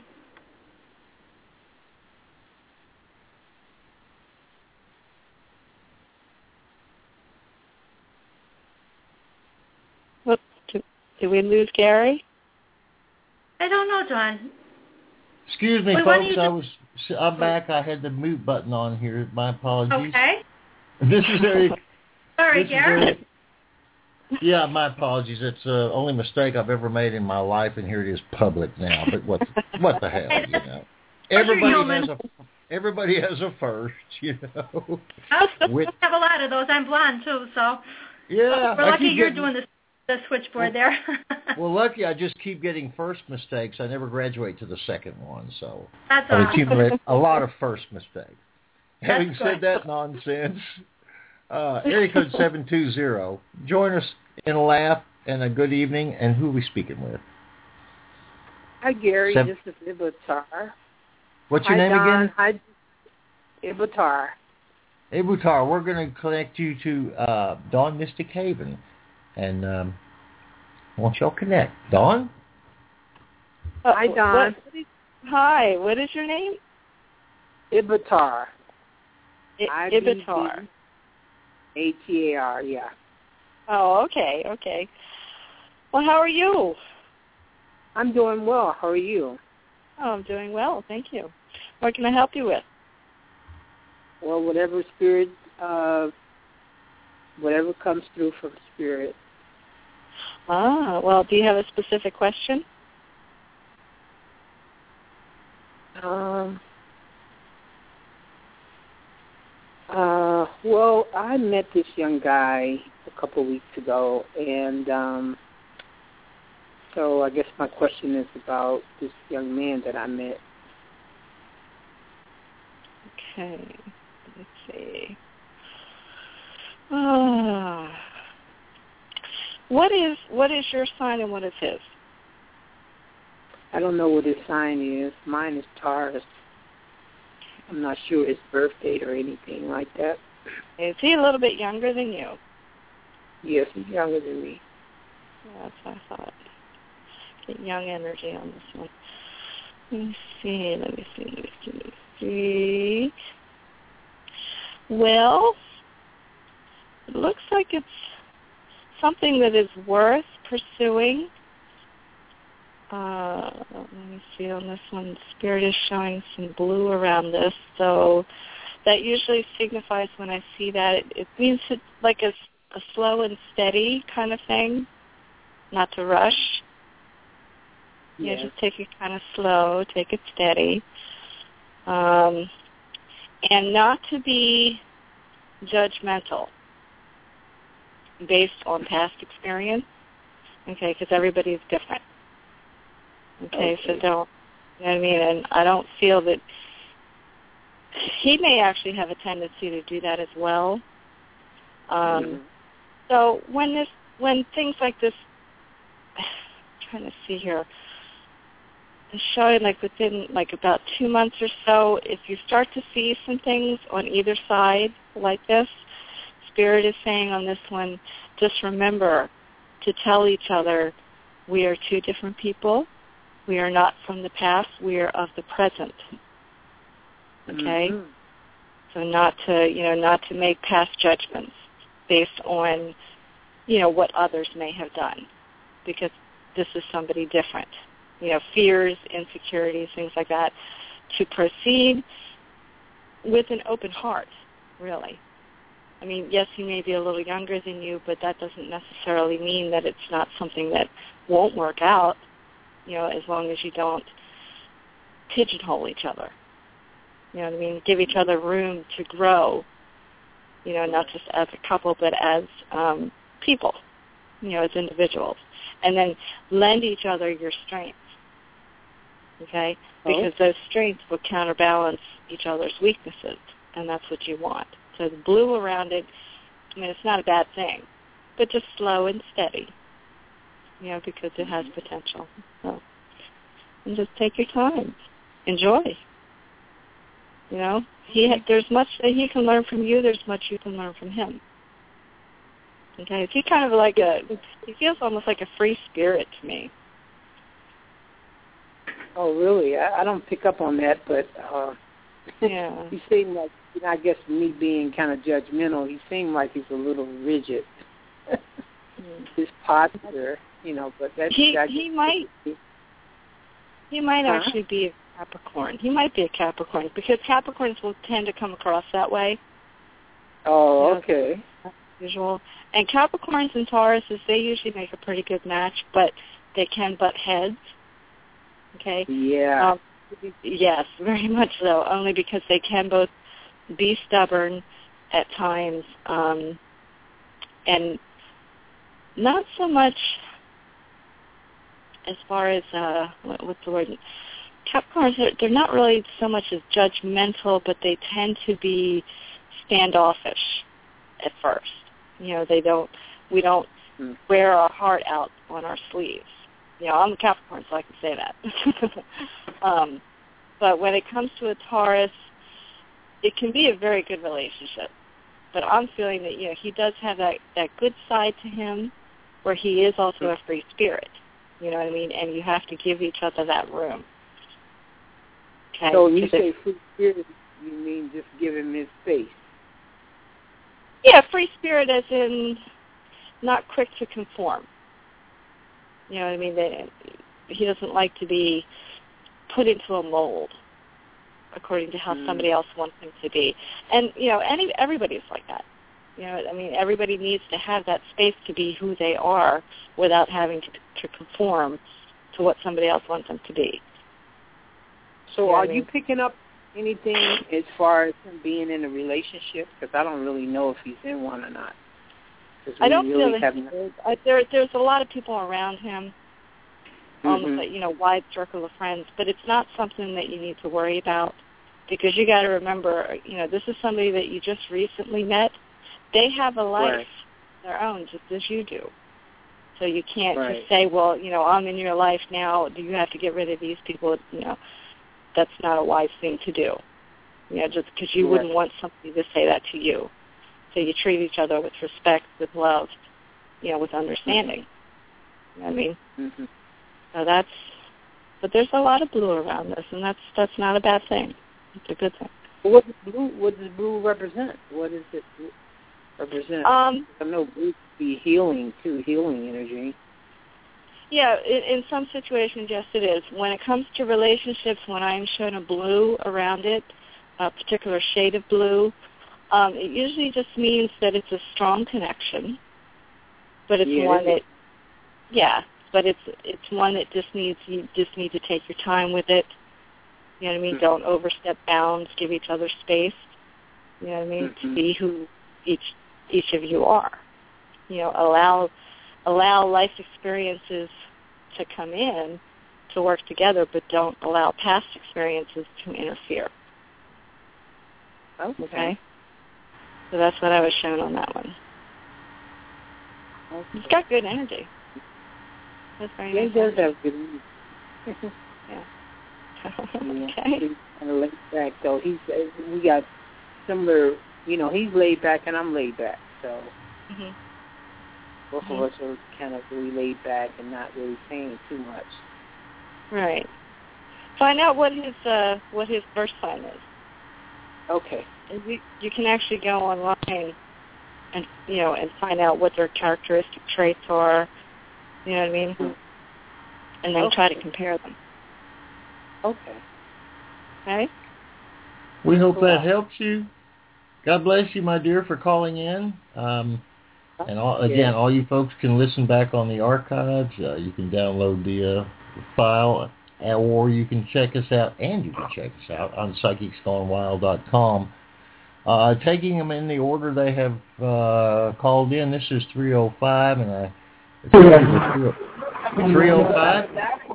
What, did we lose Gary? I don't know, John. Excuse me, folks. I'm back. I had the mute button on here. My apologies. Okay. This is Eric. Sorry, Gary. Yeah, my apologies. It's the only mistake I've ever made in my life, and here it is public now. But what the hell, Everybody has a first, I have a lot of those. I'm blonde too, so yeah. We're lucky you're doing the switchboard there. Well, lucky I just keep getting first mistakes. I never graduate to the second one, so that's I awesome. accumulate a lot of first mistakes. That's Having said that nonsense, area code 720. Join us in a laugh and a good evening. And who are we speaking with? Hi, Gary. This is Ibutar. What's your name again? Hi, Ibutar. Ibutar, we're going to connect you to Dawn Mystic Haven. And I want y'all connect. Dawn? Hi, Dawn. Hi, what is your name? Ibutar. Ibutar. ATAR, yeah. Oh, okay. Well, how are you? I'm doing well. How are you? Oh, I'm doing well, thank you. What can I help you with? Well, whatever spirit, whatever comes through from spirit. Well, do you have a specific question? Well, I met this young guy a couple of weeks ago, and so I guess my question is about this young man that I met. Okay, let's see. What is your sign and what is his? I don't know what his sign is. Mine is Taurus. I'm not sure his birth date or anything like that. Is he a little bit younger than you? Yes, he's younger than me. Yeah, that's what I thought. Get young energy on this one. Let me see. Well, it looks like it's something that is worth pursuing. Let me see on this one. Spirit is showing some blue around this, so that usually signifies when I see that it means it's like a slow and steady kind of thing, not to rush. Yes. Yeah, just take it kind of slow, take it steady, and not to be judgmental based on past experience, okay, because everybody's different. Okay, so don't, you know what I mean? And I don't feel that he may actually have a tendency to do that as well. So when things like this, I'm trying to see here, it's showing like within like about 2 months or so, if you start to see some things on either side like this, Spirit is saying on this one, just remember to tell each other we are two different people. We are not from the past. We are of the present. Okay? So not to make past judgments based on, what others may have done, because this is somebody different. Fears, insecurities, things like that. To proceed with an open heart, really. I mean, yes, he may be a little younger than you, but that doesn't necessarily mean that it's not something that won't work out, as long as you don't pigeonhole each other. You know what I mean? Give each other room to grow, not just as a couple, but as people, as individuals. And then lend each other your strengths, okay? Because those strengths will counterbalance each other's weaknesses, and that's what you want. So the blue around it, I mean, it's not a bad thing, but just slow and steady, because it has potential. So, and just take your time. Enjoy. There's much that he can learn from you. There's much you can learn from him. Okay, he's kind of like he feels almost like a free spirit to me. Oh, really? I don't pick up on that, but yeah. He seemed like, I guess me being kind of judgmental, he seemed like he's a little rigid. His posture, but that's... He might actually be a Capricorn. He might be a Capricorn, because Capricorns will tend to come across that way. Oh, okay. Usual. And Capricorns and Tauruses, they usually make a pretty good match, but they can butt heads. Okay? Yeah. Yes, very much so, only because they can both be stubborn at times, and not so much as far as, what's the word? Capricorns, they're not really so much as judgmental, but they tend to be standoffish at first. We don't wear our heart out on our sleeves. I'm a Capricorn, so I can say that. But when it comes to a Taurus, it can be a very good relationship. But I'm feeling that, he does have that good side to him where he is also a free spirit. You know what I mean? And you have to give each other that room. Okay? So when you say free spirit, you mean just give him his space? Yeah, free spirit as in not quick to conform. You know what I mean? He doesn't like to be put into a mold according to how somebody else wants him to be. And, everybody's like that. Everybody needs to have that space to be who they are without having to conform to what somebody else wants them to be. So are you picking up anything as far as him being in a relationship? Because I don't really know if he's in one or not. I don't feel that he is. There's a lot of people around him, almost wide circle of friends, but it's not something that you need to worry about, because you got to remember, this is somebody that you just recently met. They have a life of their own, just as you do. So you can't just say, well, I'm in your life now. Do you have to get rid of these people? That's not a wise thing to do. Just because you wouldn't want somebody to say that to you. So you treat each other with respect, with love, with understanding. You know what I mean? Mm-hmm. So but there's a lot of blue around this, and that's not a bad thing. It's a good thing. What does blue represent? What does it represent? I know blue could be healing too, healing energy. Yeah, in some situations, yes, it is. When it comes to relationships, when I'm shown a blue around it, a particular shade of blue, it usually just means that it's a strong connection, but it's one that, but it's one that you just need to take your time with it. You know what I mean? Don't overstep bounds. Give each other space. You know what I mean? To be who each of you are. Allow life experiences to come in to work together, but don't allow past experiences to interfere. Okay? So that's what I was shown on that one. Okay. He's got good energy. That's very nice. He does have good energy. Okay. He's kind of laid back, though. We got similar, he's laid back and I'm laid back, so both of us are kind of really laid back and not really saying too much. Right. Find out what his birth sign is. Okay. And you can actually go online and and find out what their characteristic traits are. You know what I mean? Mm-hmm. And then try to compare them. Okay. Okay. We hope that helps you. God bless you, my dear, for calling in. And all you folks can listen back on the archives. You can download the file, or you can check us out, and you can check us out on PsychicsGoneWild.com. Taking them in the order they have called in, this is 305, and 305?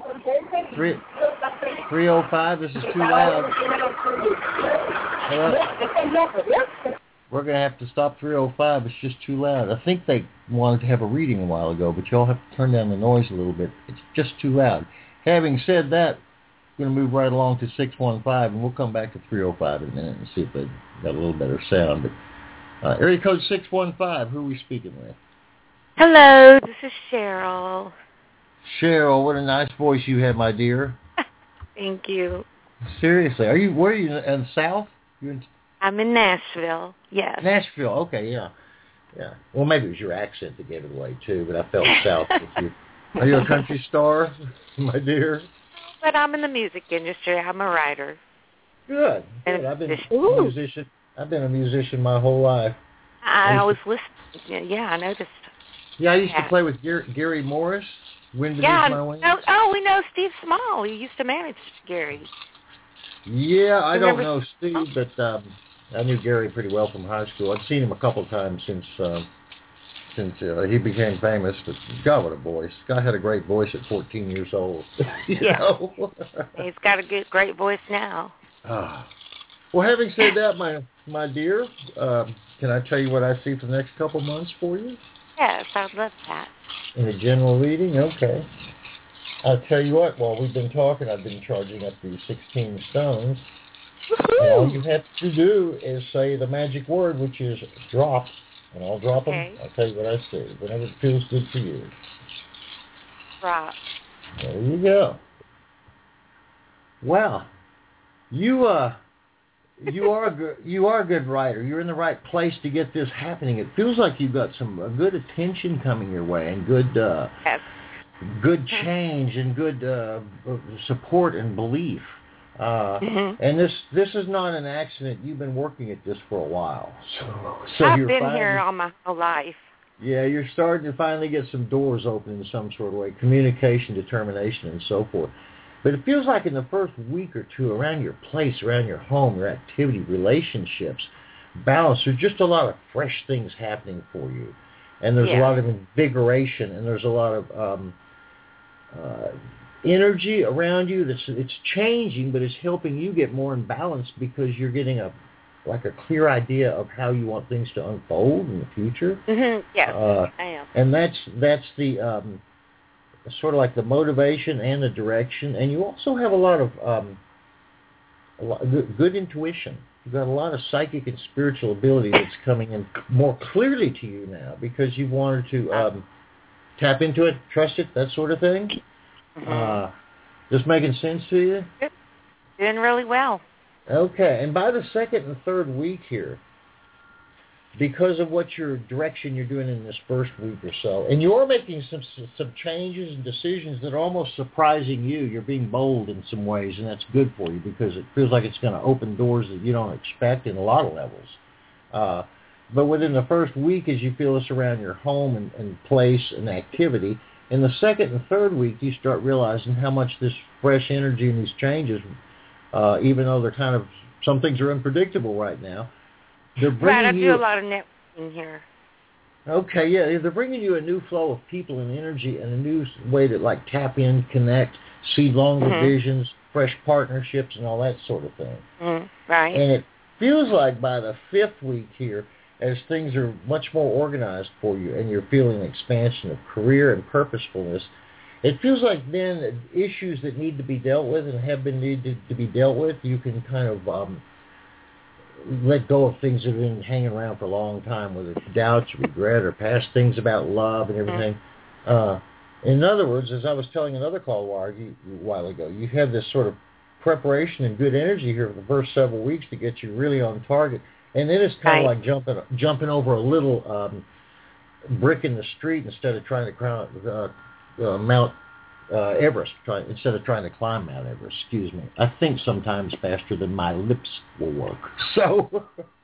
305, this is too loud. We're going to have to stop 305. It's just too loud. I think they wanted to have a reading a while ago, but you'll have to turn down the noise a little bit. It's just too loud. Having said that, we're going to move right along to 615, and we'll come back to 305 in a minute and see if they've got a little better sound. But area code 615, who are we speaking with? Hello, this is Cheryl. Cheryl, what a nice voice you have, my dear. Thank you. Seriously, where are you, in the South? I'm in Nashville, yes. Nashville, okay, yeah. Well, maybe it was your accent that gave it away, too, but I felt South with you. Are you a country star, my dear? But I'm in the music industry. I'm a writer. Good. I've been a musician. I've been a musician my whole life. I was listening. Yeah, I noticed. Yeah, I used to play with Gary Morris. Wind Beneath My Wings. We know Steve Small. He used to manage Gary. Yeah, I don't know Steve, but I knew Gary pretty well from high school. I've seen him a couple of times since he became famous. But God, what a voice! Scott had a great voice at 14 years old. you know? He's got a great voice now. Well, having said that, my dear, can I tell you what I see for the next couple months for you? Yes, I'd love that. In a general reading? Okay. I'll tell you what, while we've been talking, I've been charging up these 16 stones. And all you have to do is say the magic word, which is drop, and I'll drop them. I'll tell you what I see, whenever it feels good for you. Drop. There you go. Wow. You are a good writer. You're in the right place to get this happening. It feels like you've got some good attention coming your way, and good change, and good support and belief. And this is not an accident. You've been working at this for a while. So I've been here all my whole life. Yeah, you're starting to finally get some doors open in some sort of way, communication, determination, and so forth. But it feels like in the first week or two, around your place, around your home, your activity, relationships, balance, there's just a lot of fresh things happening for you. And there's a lot of invigoration, and there's a lot of energy around you. It's changing, but it's helping you get more in balance because you're getting a clear idea of how you want things to unfold in the future. Mm-hmm. Yes, I am. And that's the sort of like the motivation and the direction. And you also have a lot of good intuition. You've got a lot of psychic and spiritual ability that's coming in more clearly to you now because you've wanted to tap into it, trust it, that sort of thing. Mm-hmm. Just making sense to you? Doing really well. Okay, and by the second and third week here, because of what your direction you're doing in this first week or so, and you're making some changes and decisions that are almost surprising you. You're being bold in some ways, and that's good for you because it feels like it's going to open doors that you don't expect in a lot of levels. But within the first week, as you feel this around your home and place and activity, in the second and third week, you start realizing how much this fresh energy and these changes, even though they're some things are unpredictable right now, they're bringing I do a lot of networking in here. Okay, yeah, they're bringing you a new flow of people and energy and a new way to like tap in, connect, see longer visions, fresh partnerships, and all that sort of thing. Right. And it feels like by the 5th week here, as things are much more organized for you and you're feeling an expansion of career and purposefulness, it feels like then issues that need to be dealt with and have been needed to be dealt with, you can kind of let go of things that have been hanging around for a long time, whether it's doubts, regret, or past things about love and everything. In other words, as I was telling another call a while ago, you have this sort of preparation and good energy here for the first several weeks to get you really on target. And then it's kind of like jumping over a little brick in the street instead of trying to climb Mount Everest, instead of trying to climb Mount Everest. Excuse me. I think sometimes faster than my lips will work. So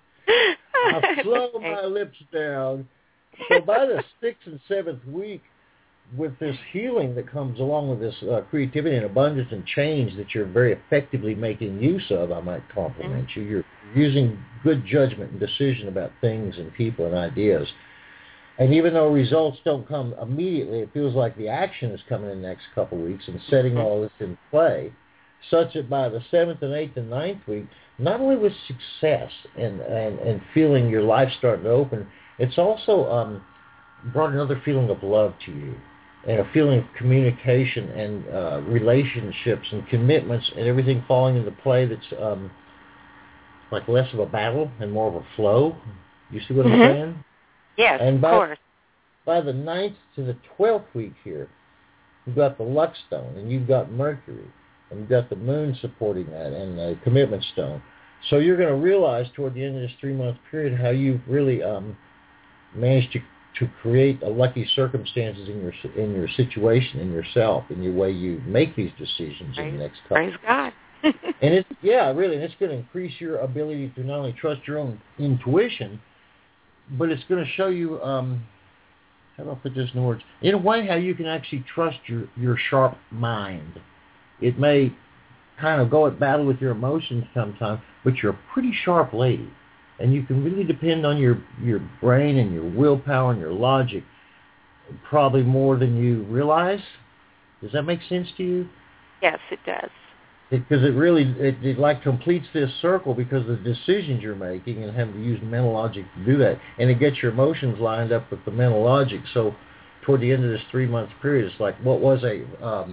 I slow my lips down. So by the 6th and 7th week, with this healing that comes along with this creativity and abundance and change that you're very effectively making use of, I might compliment you. You're using good judgment and decision about things and people and ideas. And even though results don't come immediately, it feels like the action is coming in the next couple of weeks and setting all this in play, such that by the 7th and 8th and 9th week, not only with success and feeling your life starting to open, it's also brought another feeling of love to you, and a feeling of communication and relationships and commitments and everything falling into play that's like less of a battle and more of a flow. You see what I'm saying? Yes, and of course. By the 9th to the 12th week here, you've got the luck stone, and you've got Mercury, and you've got the moon supporting that, and the commitment stone. So you're going to realize toward the end of this 3-month period how you've really managed to create a lucky circumstances in your situation, in yourself, in your way you make these decisions in the next couple. Praise God. And it's really, and it's going to increase your ability to not only trust your own intuition, but it's going to show you, how do I put this in words? In a way, how you can actually trust your sharp mind. It may kind of go at battle with your emotions sometimes, but you're a pretty sharp lady. And you can really depend on your brain and your willpower and your logic probably more than you realize. Does that make sense to you? Yes, it does. Because it like completes this circle because of the decisions you're making and having to use mental logic to do that. And it gets your emotions lined up with the mental logic. So toward the end of this 3-month period, it's like what was a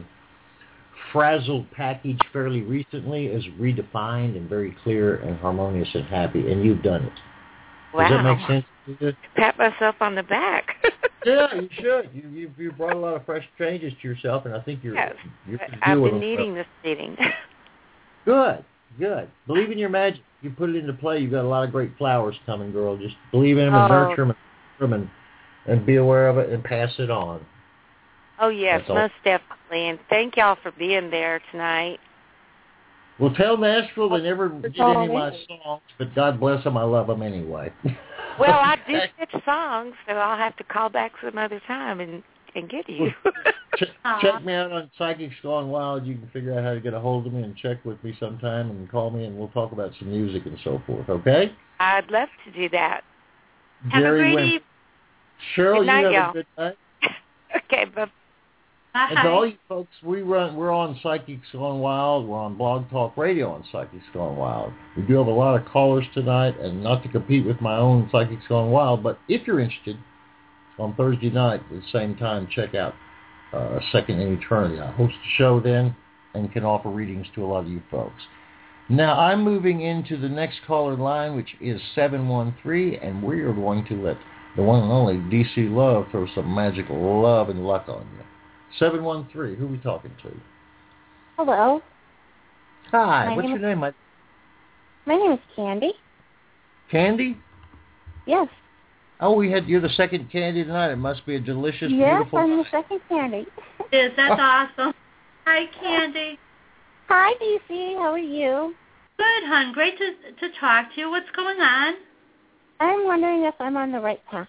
frazzled package fairly recently is redefined and very clear and harmonious and happy, and you've done it. Wow. Does that make sense to you? Pat myself on the back. Yeah, you should. You brought a lot of fresh changes to yourself, and I think you're yes. I've been needing this meeting. Good. Believe in your magic. You put it into play. You've got a lot of great flowers coming, girl. Just believe in them and nurture them and be aware of it and pass it on. Oh, yes, most definitely. And thank y'all for being there tonight. Well, tell Nashville they never did any of my songs, but God bless them, I love them anyway. Well, I do get songs, so I'll have to call back some other time and get you. Check me out on Psychics Gone Wild. You can figure out how to get a hold of me and check with me sometime and call me, and we'll talk about some music and so forth, okay? I'd love to do that. Have a great evening. Cheryl, good night, you have y'all. a good night. Okay, bye. And to all you folks, we're on Psychics Gone Wild. We're on Blog Talk Radio on Psychics Gone Wild. We do have a lot of callers tonight, and not to compete with my own Psychics Gone Wild, but if you're interested, on Thursday night at the same time, check out Second in Eternity. I host a show then and can offer readings to a lot of you folks. Now, I'm moving into the next caller line, which is 713, and we are going to let the one and only DC Love throw some magical love and luck on you. 713, who are we talking to? Hello. Hi, what's your name? My name is Candy. Candy? Yes. Oh, you're the second Candy tonight. It must be a delicious, beautiful... Yes, I'm the second Candy. Yes, that's awesome. Hi, Candy. Hi, DC. How are you? Good, hon. Great to talk to you. What's going on? I'm wondering if I'm on the right path.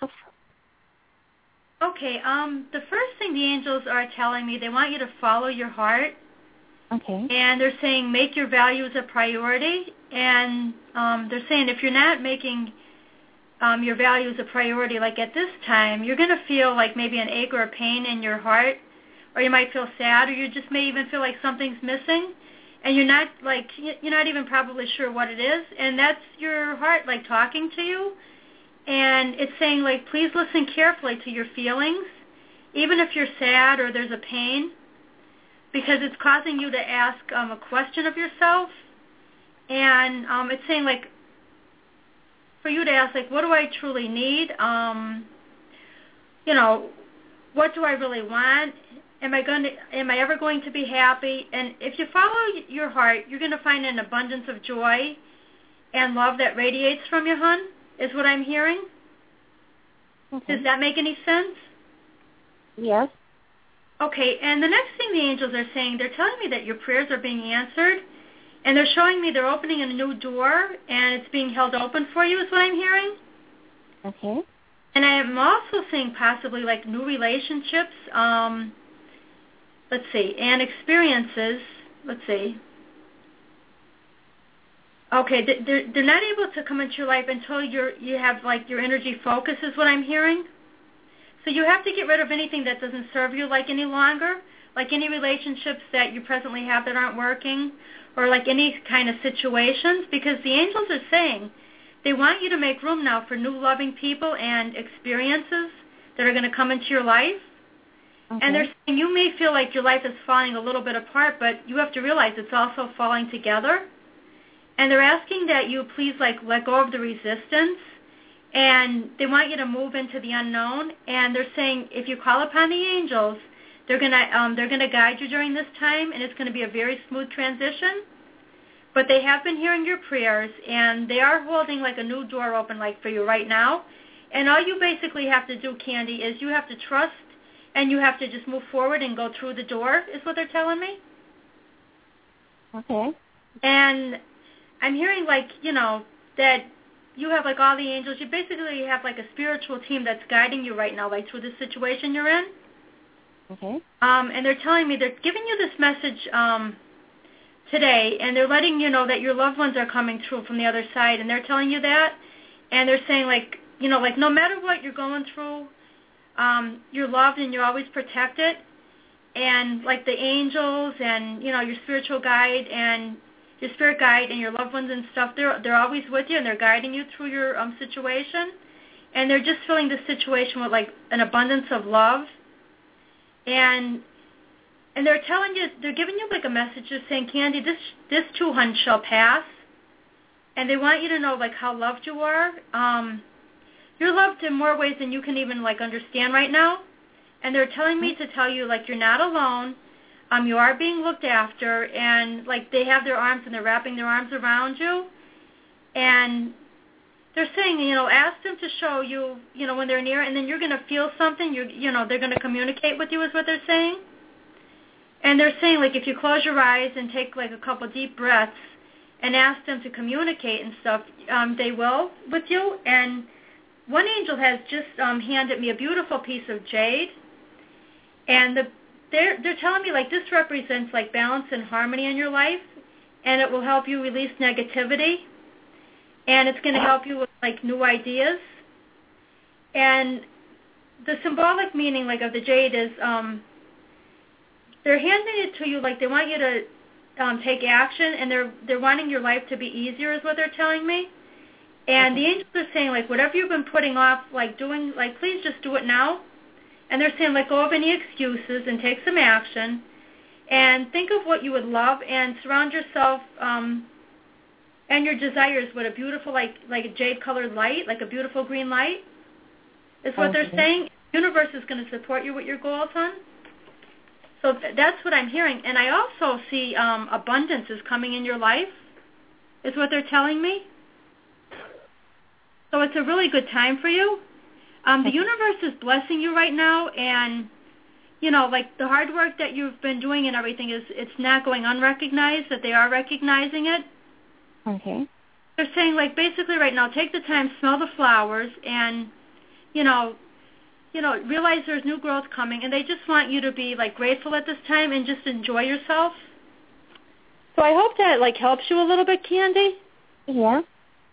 Okay, the first thing the angels are telling me, they want you to follow your heart. Okay. And they're saying make your values a priority. And they're saying if you're not making your values a priority, like at this time, you're going to feel like maybe an ache or a pain in your heart, or you might feel sad, or you just may even feel like something's missing, and you're not even probably sure what it is, and that's your heart like talking to you, and it's saying like, please listen carefully to your feelings, even if you're sad or there's a pain, because it's causing you to ask a question of yourself, and it's saying like, for you to ask, like, what do I truly need? What do I really want? Am I ever going to be happy? And if you follow your heart, you're going to find an abundance of joy and love that radiates from you, hon, is what I'm hearing. Okay. Does that make any sense? Yes. Okay, and the next thing the angels are saying, they're telling me that your prayers are being answered. And they're showing me they're opening a new door, and it's being held open for you, is what I'm hearing. Okay. And I am also seeing possibly like new relationships, and experiences. Let's see. Okay, they're not able to come into your life until you have like your energy focus, is what I'm hearing. So you have to get rid of anything that doesn't serve you like any longer, like any relationships that you presently have that aren't working, or like any kind of situations, because the angels are saying they want you to make room now for new loving people and experiences that are going to come into your life. Okay. And they're saying you may feel like your life is falling a little bit apart, but you have to realize it's also falling together. And they're asking that you please like let go of the resistance, and they want you to move into the unknown. And they're saying if you call upon the angels, they're gonna guide you during this time, and it's going to be a very smooth transition. But they have been hearing your prayers, and they are holding like a new door open like for you right now. And all you basically have to do, Candy, is you have to trust, and you have to just move forward and go through the door, is what they're telling me. Okay. And I'm hearing like, that you have like all the angels. You basically have like a spiritual team that's guiding you right now, like through the situation you're in. Okay. And they're telling me, they're giving you this message today, and they're letting you know that your loved ones are coming through from the other side, and they're telling you that, and they're saying like, like no matter what you're going through, you're loved and you're always protected, and like the angels and, your spiritual guide and your spirit guide and your loved ones and stuff, they're always with you, and they're guiding you through your situation, and they're just filling the situation with like an abundance of love. And they're telling you, they're giving you like a message just saying, Candy, this too, hun, shall pass. And they want you to know like how loved you are. You're loved in more ways than you can even like understand right now. And they're telling me to tell you like you're not alone. You are being looked after, and like they have their arms and they're wrapping their arms around you. And they're saying, ask them to show you, when they're near, and then you're going to feel something. They're going to communicate with you, is what they're saying. And they're saying, like, if you close your eyes and take like a couple deep breaths and ask them to communicate and stuff, they will with you. And one angel has just handed me a beautiful piece of jade, and they're telling me like this represents like balance and harmony in your life, and it will help you release negativity. And it's going to help you with, like, new ideas. And the symbolic meaning, like, of the jade is they're handing it to you, like, they want you to take action, and they're wanting your life to be easier, is what they're telling me. And the angels are saying, like, whatever you've been putting off, like, doing, like, please just do it now. And they're saying, let go of any excuses and take some action. And think of what you would love, and surround yourself and your desires with a beautiful, like a jade-colored light, like a beautiful green light, is what they're saying. The universe is going to support you with your goals, hon. So that's what I'm hearing. And I also see abundance is coming in your life, is what they're telling me. So it's a really good time for you. The universe is blessing you right now, and, like the hard work that you've been doing and everything, it's not going unrecognized, that they are recognizing it. Okay. They're saying, like, basically right now, take the time, smell the flowers, and, realize there's new growth coming, and they just want you to be, like, grateful at this time and just enjoy yourself. So I hope that, like, helps you a little bit, Candy. Yeah.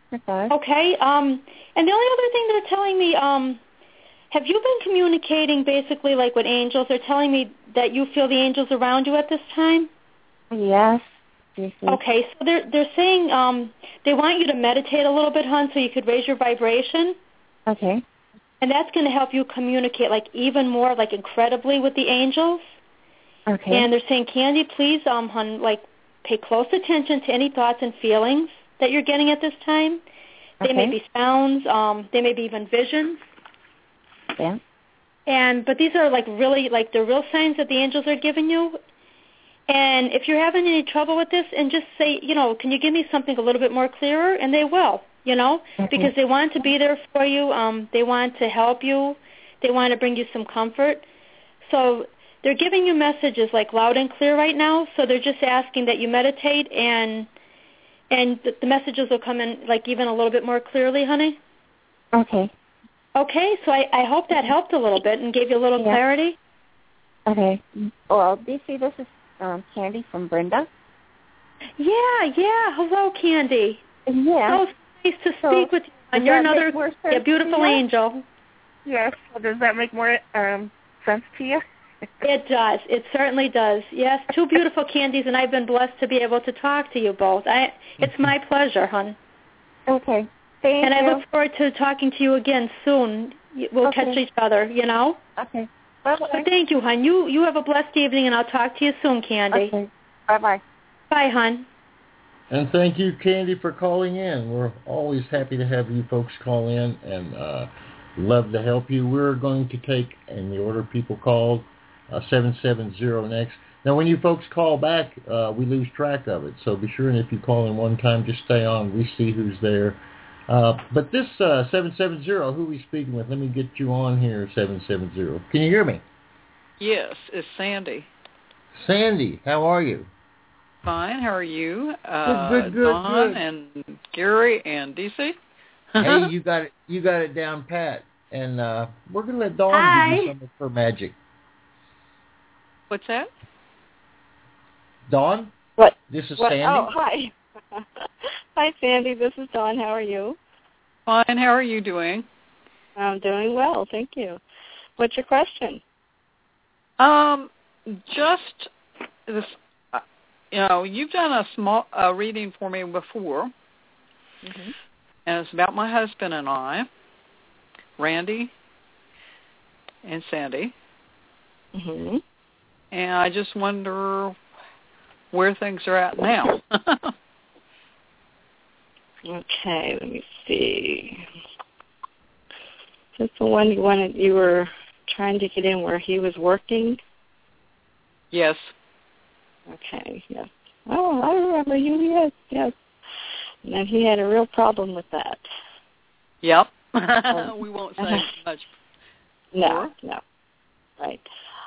Okay. Okay. And the only other thing they're telling me, have you been communicating basically like with angels? They're telling me that you feel the angels around you at this time? Yes. Okay, so they're saying they want you to meditate a little bit, hon, so you could raise your vibration. Okay. And that's going to help you communicate like even more, like incredibly with the angels. Okay. And they're saying, Candy, please, hon, like pay close attention to any thoughts and feelings that you're getting at this time. They may be sounds, they may be even visions. Yeah. But these are like really, like the real signs that the angels are giving you. And if you're having any trouble with this, and just say, can you give me something a little bit more clearer? And they will, because they want to be there for you. They want to help you. They want to bring you some comfort. So they're giving you messages like loud and clear right now. So they're just asking that you meditate, and the messages will come in like even a little bit more clearly, honey. Okay. Okay, so I hope that helped a little bit and gave you a little clarity. Okay. Well, DC, this is Candy from Brenda. Yeah. Hello, Candy. Yeah. So nice to speak with you. And you're another beautiful angel. Yes. Well, does that make more sense to you? It does. It certainly does. Yes, two beautiful Candies, and I've been blessed to be able to talk to you both. It's my pleasure, hon. Okay. Thank you. I look forward to talking to you again soon. We'll catch each other, Okay. Bye-bye. So thank you, hon. You have a blessed evening, and I'll talk to you soon, Candy. Okay. Bye-bye. Bye, hon. And thank you, Candy, for calling in. We're always happy to have you folks call in and love to help you. We're going to take, in the order people called, 770 next. Now, when you folks call back, we lose track of it. So be sure, and if you call in one time, just stay on. We see who's there. But this 770, who are we speaking with? Let me get you on here, 770. Can you hear me? Yes, it's Sandy. Sandy, how are you? Fine, how are you? Good. Don and Gary and DC. Hey, you got it down pat. And we're going to let Dawn give you some of her magic. What's that? Dawn? What? This is Sandy. Oh, hi. Hi, Sandy. This is Dawn. How are you? Fine. How are you doing? I'm doing well. Thank you. What's your question? Just this. You've done a small reading for me before, and it's about my husband and I, Randy and Sandy. And I just wonder where things are at now. Okay, let me see. Is this the one you were trying to get in where he was working? Yes. Okay, yes. Oh, I remember you, yes. And then he had a real problem with that. Yep. We won't say much more. No. Right.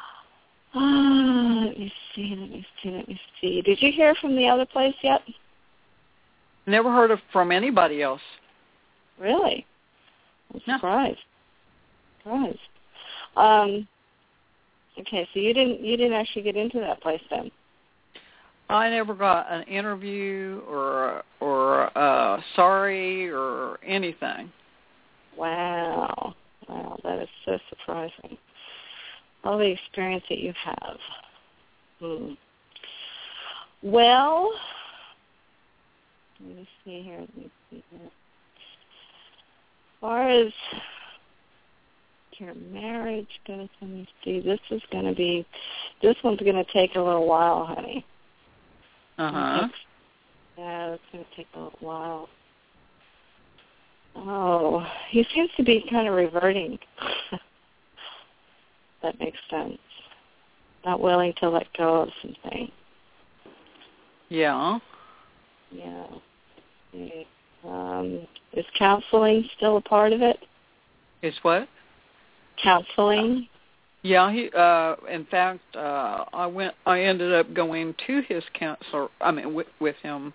Let me see. Did you hear from the other place yet? Never heard from anybody else. Really? I'm surprised. Okay, so you didn't actually get into that place then? I never got an interview or sorry or anything. Wow, that is so surprising. All the experience that you have. Well, let me see here. As far as your marriage goes, let me see. This one's going to take a little while, honey. Yeah, it's going to take a little while. Oh, he seems to be kind of reverting. That makes sense. Not willing to let go of something. Yeah. Yeah. Is counseling still a part of it? Is what? Counseling. Yeah. He. In fact, I ended up going to his counselor. I mean, with him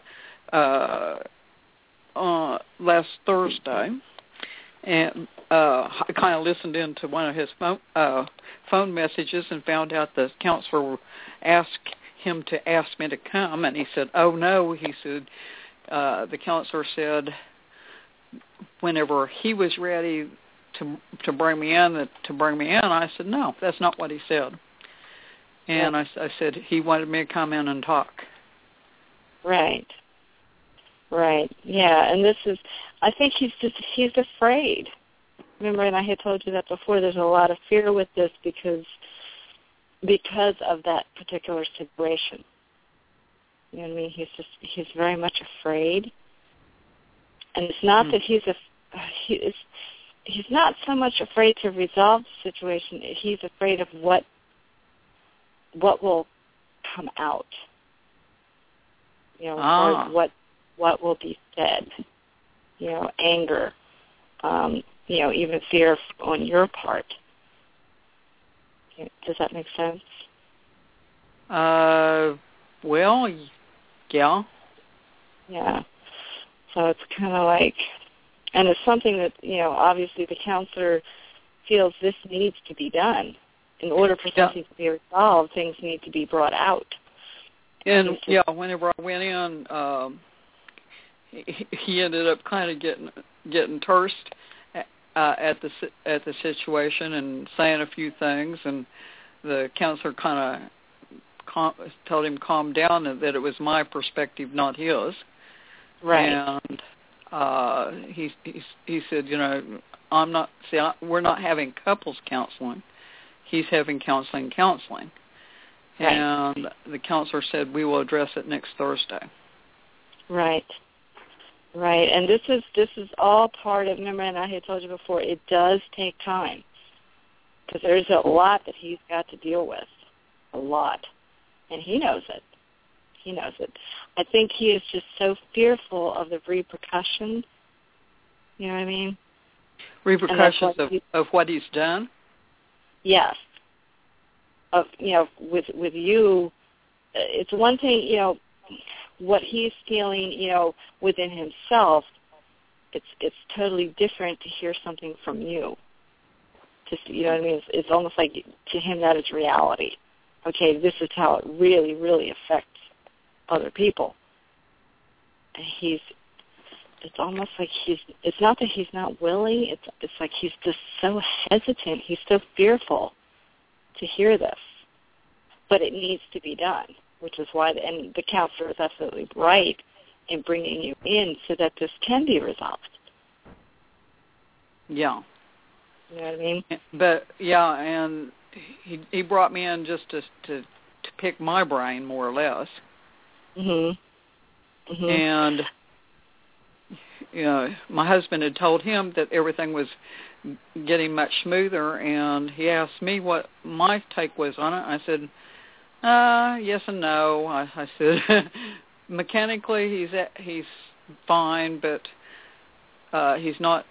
last Thursday, and I kind of listened into one of his phone messages and found out the counselor asked him to ask me to come, and he said, "Oh no," he said. The counselor said, whenever he was ready to bring me in, I said, no, that's not what he said. And I said he wanted me to come in and talk. Right. Yeah, and this is, I think he's afraid. Remember, and I had told you that before, there's a lot of fear with this because of that particular situation. You know what I mean? He's very much afraid. And it's not that he's not so much afraid to resolve the situation. He's afraid of what will come out. You know, or what will be said. You know, anger. You know, even fear on your part. Does that make sense? Well, yeah. Yeah. So it's kind of like, and it's something that, you know, obviously the counselor feels this needs to be done. In order for something to be resolved, things need to be brought out. And, whenever I went in, he ended up kind of getting terse at the situation and saying a few things, and the counselor kind of told him to calm down and that it was my perspective, not his. Right. And he said, you know, we're not having couples counseling. He's having counseling. Right. And the counselor said, we will address it next Thursday. Right. And this is all part of, remember, and I had told you before, it does take time because there's a lot that he's got to deal with, a lot, and he knows it. I think he is just so fearful of the repercussions. You know what I mean? Repercussions of what he's done? Yes. With you, it's one thing, you know, what he's feeling, you know, within himself, it's totally different to hear something from you. You know what I mean? It's almost like to him that is reality. Okay, this is how it really, really affects other people. And it's almost like it's not that he's not willing, it's like he's just so hesitant, he's so fearful to hear this. But it needs to be done, which is why, and the counselor is absolutely right in bringing you in so that this can be resolved. Yeah. You know what I mean? But, yeah, and he brought me in just to pick my brain, more or less. Mm-hmm. And, you know, my husband had told him that everything was getting much smoother, and he asked me what my take was on it. I said, yes and no. I said, mechanically he's fine, but he's not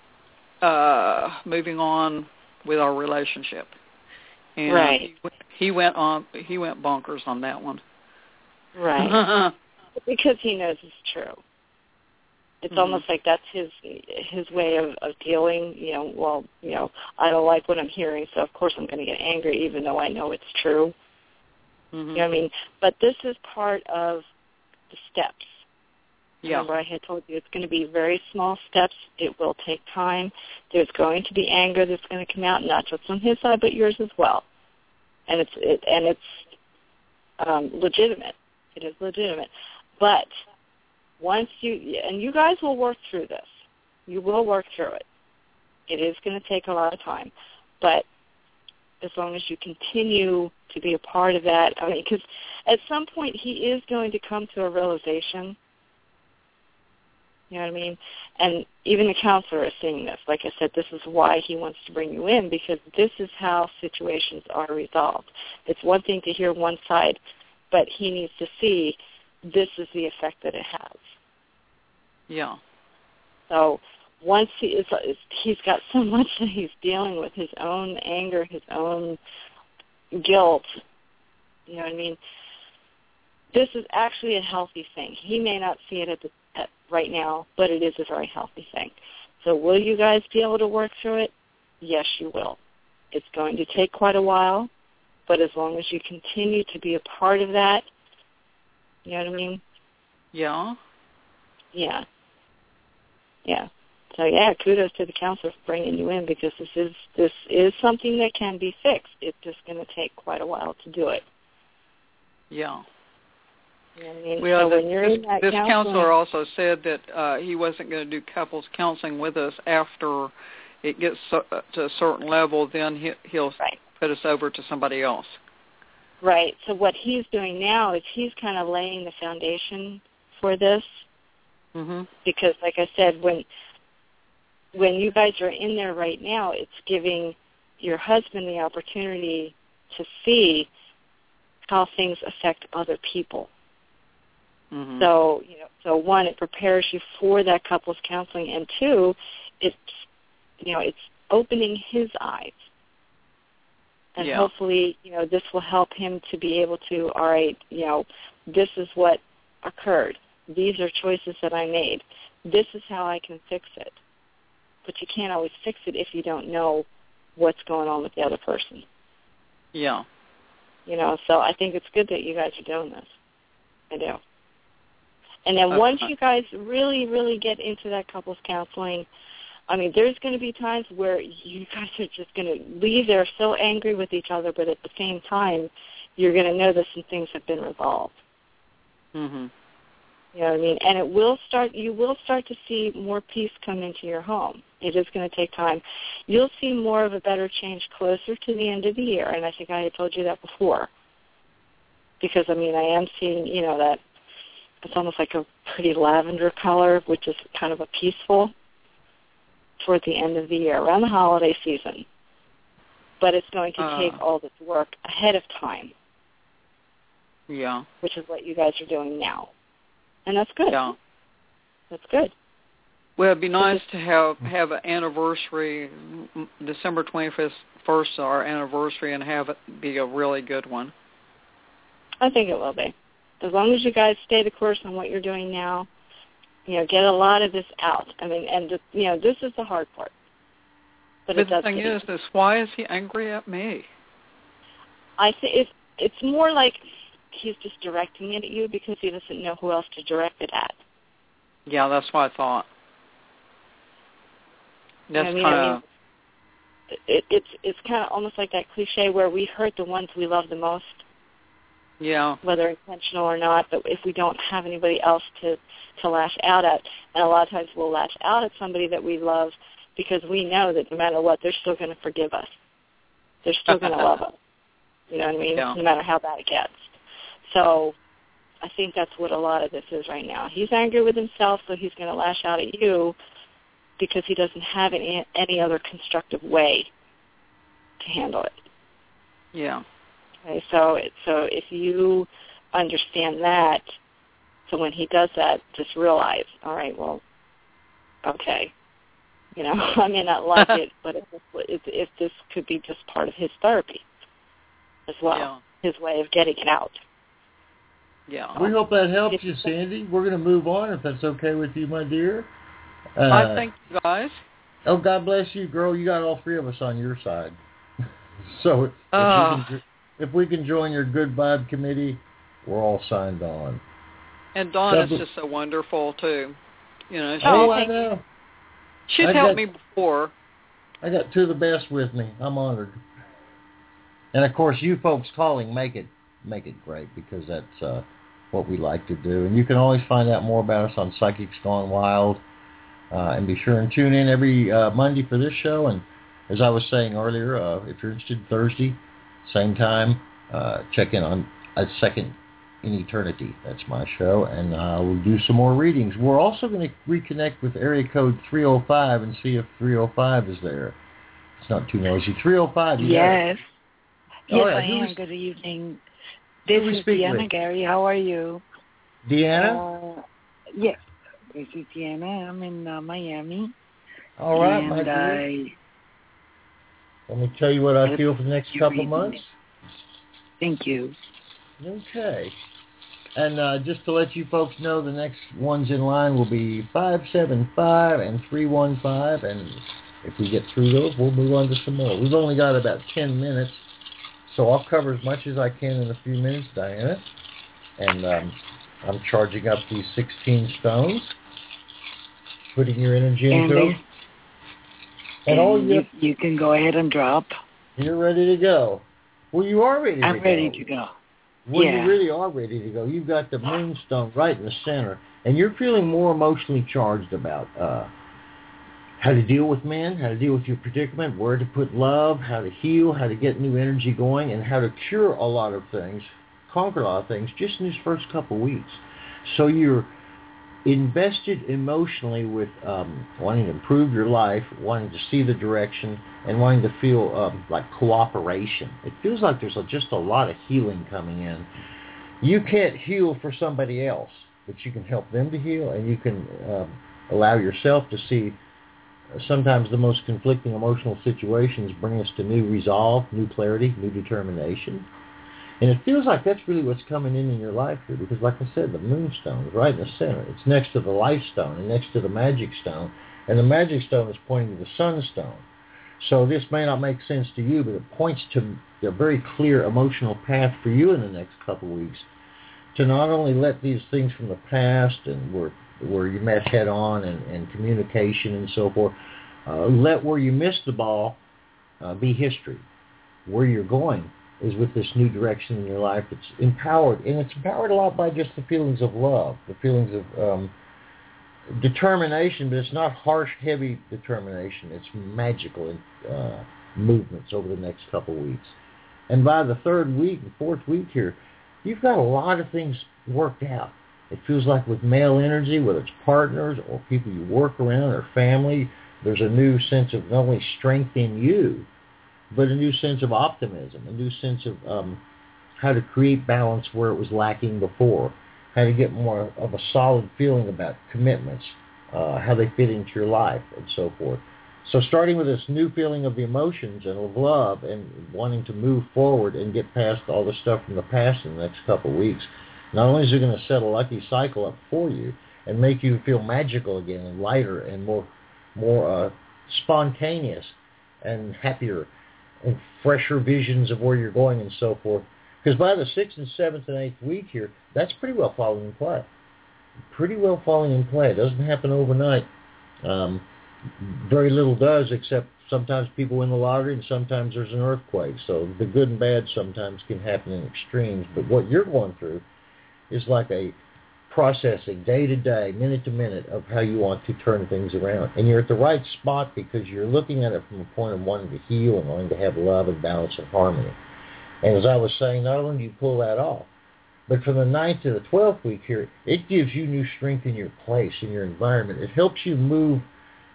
moving on with our relationship. And right. He went bonkers on that one. Right. Because he knows it's true. It's almost like that's his way of dealing, you know, well, you know, I don't like what I'm hearing, so of course I'm going to get angry even though I know it's true. You know what I mean? But this is part of the steps. Yeah. Remember, I had told you it's going to be very small steps. It will take time. There's going to be anger that's going to come out, not just on his side, but yours as well. And it's legitimate. It is legitimate. But once you guys will work through this. You will work through it. It is going to take a lot of time. But as long as you continue to be a part of that, I mean, because at some point he is going to come to a realization. You know what I mean? And even the counselor is seeing this. Like I said, this is why he wants to bring you in, because this is how situations are resolved. It's one thing to hear one side, but he needs to see this is the effect that it has. Yeah. So once he's got so much that he's dealing with, his own anger, his own guilt, you know what I mean? This is actually a healthy thing. He may not see it at right now, but it is a very healthy thing. So will you guys be able to work through it? Yes, you will. It's going to take quite a while, but as long as you continue to be a part of that, you know what I mean? Yeah. Yeah. Yeah. So yeah, kudos to the counselor for bringing you in, because this is something that can be fixed. It's just going to take quite a while to do it. Yeah. You know what I mean? Well, so when you're in that this counselor also said that he wasn't going to do couples counseling with us after it gets to a certain level. Then he'll put us over to somebody else. Right. So what he's doing now is he's kind of laying the foundation for this. Mm-hmm. Because, like I said, when you guys are in there right now, it's giving your husband the opportunity to see how things affect other people. Mm-hmm. So, so one, it prepares you for that couples counseling, and two, it's opening his eyes. And hopefully, this will help him to be able to, all right, this is what occurred. These are choices that I made. This is how I can fix it. But you can't always fix it if you don't know what's going on with the other person. Yeah. So I think it's good that you guys are doing this. I do. And then once you guys really, really get into that couples counseling, I mean, there's going to be times where you guys are just going to leave there so angry with each other, but at the same time, you're going to know that some things have been resolved. Mm-hmm. You know what I mean? And you will start to see more peace come into your home. It is going to take time. You'll see more of a better change closer to the end of the year, and I think I had told you that before. Because, I mean, I am seeing, that it's almost like a pretty lavender color, which is kind of a peaceful toward the end of the year, around the holiday season. But it's going to take all this work ahead of time. Yeah. Which is what you guys are doing now. And that's good. Yeah. That's good. Well, it'd be nice to have an anniversary, December 21st, our anniversary, and have it be a really good one. I think it will be. As long as you guys stay the course on what you're doing now, get a lot of this out. I mean, and, this is the hard part. But the thing is, why is he angry at me? I think it's more like he's just directing it at you because he doesn't know who else to direct it at. Yeah, that's what I thought. That's it's kind of almost like that cliche where we hurt the ones we love the most. Yeah. Whether intentional or not, but if we don't have anybody else to lash out at, and a lot of times we'll lash out at somebody that we love because we know that no matter what, they're still going to forgive us. They're still going to love us. You know what I mean? Yeah. No matter how bad it gets. So I think that's what a lot of this is right now. He's angry with himself, so he's going to lash out at you because he doesn't have any other constructive way to handle it. Yeah. Okay, so if you understand that, so when he does that, just realize, all right, well, okay, I may not like it, but if this could be just part of his therapy as well, his way of getting it out. Yeah. We hope that helps you, Sandy. We're going to move on if that's okay with you, my dear. I thank you guys. Oh, God bless you, girl. You got all three of us on your side. So if we can join your good vibe committee, we're all signed on. And Dawn is just so wonderful too. I know. She's helped me before. I got two of the best with me. I'm honored. And of course, you folks calling make it great because that's what we like to do. And you can always find out more about us on Psychics Gone Wild. And be sure and tune in every Monday for this show. And as I was saying earlier, if you're interested, Thursday, same time, check in on A Second in Eternity. That's my show. And we'll do some more readings. We're also going to reconnect with area code 305 and see if 305 is there. It's not too noisy. 305, Yes. Yes, right, I am. Good evening. This is Deanna Gary. How are you? Deanna? Yes. This is Deanna. I'm in Miami. All right, my dear. Let me tell you what I feel for the next couple months. Thank you. Okay. And just to let you folks know, the next ones in line will be 575 and 315. And if we get through those, we'll move on to some more. We've only got about 10 minutes. So I'll cover as much as I can in a few minutes, Diana. And I'm charging up these 16 stones. putting your energy into it. And all you can go ahead and drop. You're ready to go. Well, you are ready to go. I'm ready to go. Well, you really are ready to go. You've got the moonstone right in the center, and you're feeling more emotionally charged about how to deal with men, how to deal with your predicament, where to put love, how to heal, how to get new energy going, and how to cure a lot of things, conquer a lot of things just in these first couple of weeks. So you're invested emotionally with wanting to improve your life, wanting to see the direction, and wanting to feel like cooperation. It feels like there's just a lot of healing coming in. You can't heal for somebody else, but you can help them to heal, and you can allow yourself to see sometimes the most conflicting emotional situations bring us to new resolve, new clarity, new determination. And it feels like that's really what's coming in your life here, because like I said, the moonstone is right in the center. It's next to the life stone and next to the magic stone, and the magic stone is pointing to the sunstone. So this may not make sense to you, but it points to a very clear emotional path for you in the next couple of weeks to not only let these things from the past and where you met head on and communication and so forth, let where you missed the ball be history. Where you're going is with this new direction in your life. It's empowered, and it's empowered a lot by just the feelings of love, the feelings of determination, but it's not harsh, heavy determination. It's magical movements over the next couple of weeks. And by the third week and fourth week here, you've got a lot of things worked out. It feels like with male energy, whether it's partners or people you work around or family, there's a new sense of not only strength in you, but a new sense of optimism, a new sense of how to create balance where it was lacking before, how to get more of a solid feeling about commitments, how they fit into your life, and so forth. So starting with this new feeling of the emotions and of love and wanting to move forward and get past all the stuff from the past in the next couple of weeks, not only is it going to set a lucky cycle up for you and make you feel magical again and lighter and more spontaneous and happier and fresher visions of where you're going and so forth. Because by the 6th and 7th and 8th week here, that's pretty well falling in play. Pretty well falling in play. It doesn't happen overnight. Very little does, except sometimes people win the lottery and sometimes there's an earthquake. So the good and bad sometimes can happen in extremes. But what you're going through is like a processing day to day, minute to minute of how you want to turn things around. And you're at the right spot because you're looking at it from a point of wanting to heal and wanting to have love and balance and harmony. And as I was saying, not only do you pull that off, but from the 9th to the 12th week here, it gives you new strength in your place, in your environment. It helps you move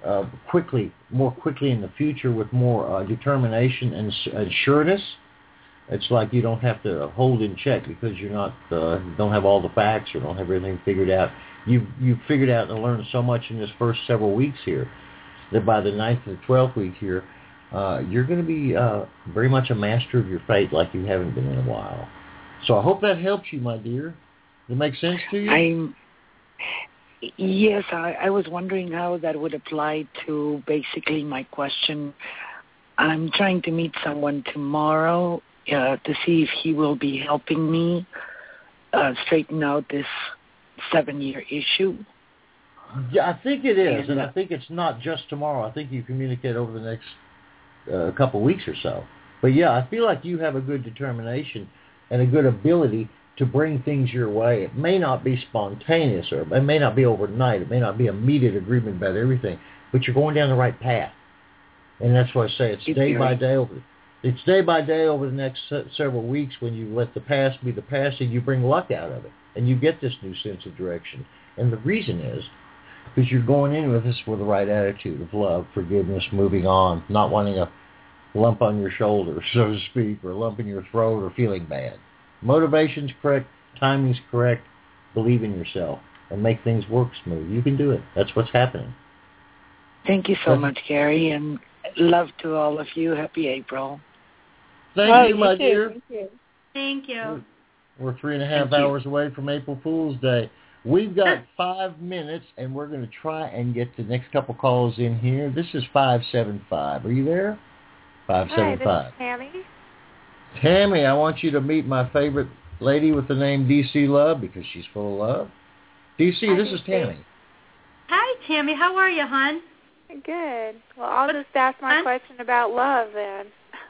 more quickly in the future with more determination and sureness. It's like you don't have to hold in check because you're not don't have all the facts or don't have everything figured out. You've figured out and learned so much in this first several weeks here that by the 9th to the 12th week here, you're going to be very much a master of your fate like you haven't been in a while. So I hope that helps you, my dear. Does it make sense to you? Yes, I was wondering how that would apply to basically my question. I'm trying to meet someone tomorrow to see if he will be helping me straighten out this 7-year issue. Yeah, I think it is, and I think it's not just tomorrow. I think you communicate over the next couple of weeks or so. But yeah, I feel like you have a good determination and a good ability to bring things your way. It may not be spontaneous, or it may not be overnight. It may not be immediate agreement about everything, but you're going down the right path. And that's why I say it's day by day over. It's day by day over the next several weeks when you let the past be the past and you bring luck out of it. And you get this new sense of direction. And the reason is because you're going in with this with the right attitude of love, forgiveness, moving on, not wanting a lump on your shoulder, so to speak, or a lump in your throat or feeling bad. Motivation's correct, timing's correct, believe in yourself, and make things work smooth. You can do it. That's what's happening. Thank you so much, Gary, and love to all of you. Happy April. Thank you, my dear. Thank you. We're 3.5 hours away from April Fool's Day. We've got 5 minutes, and we're going to try and get the next couple calls in here. This is 575. Are you there? 575. Hi, this is Tammy. Tammy, I want you to meet my favorite lady with the name DC Love because she's full of love. DC, this is Tammy. Hi, Tammy. How are you, hon? Good. Well, I'll just ask my question about love then.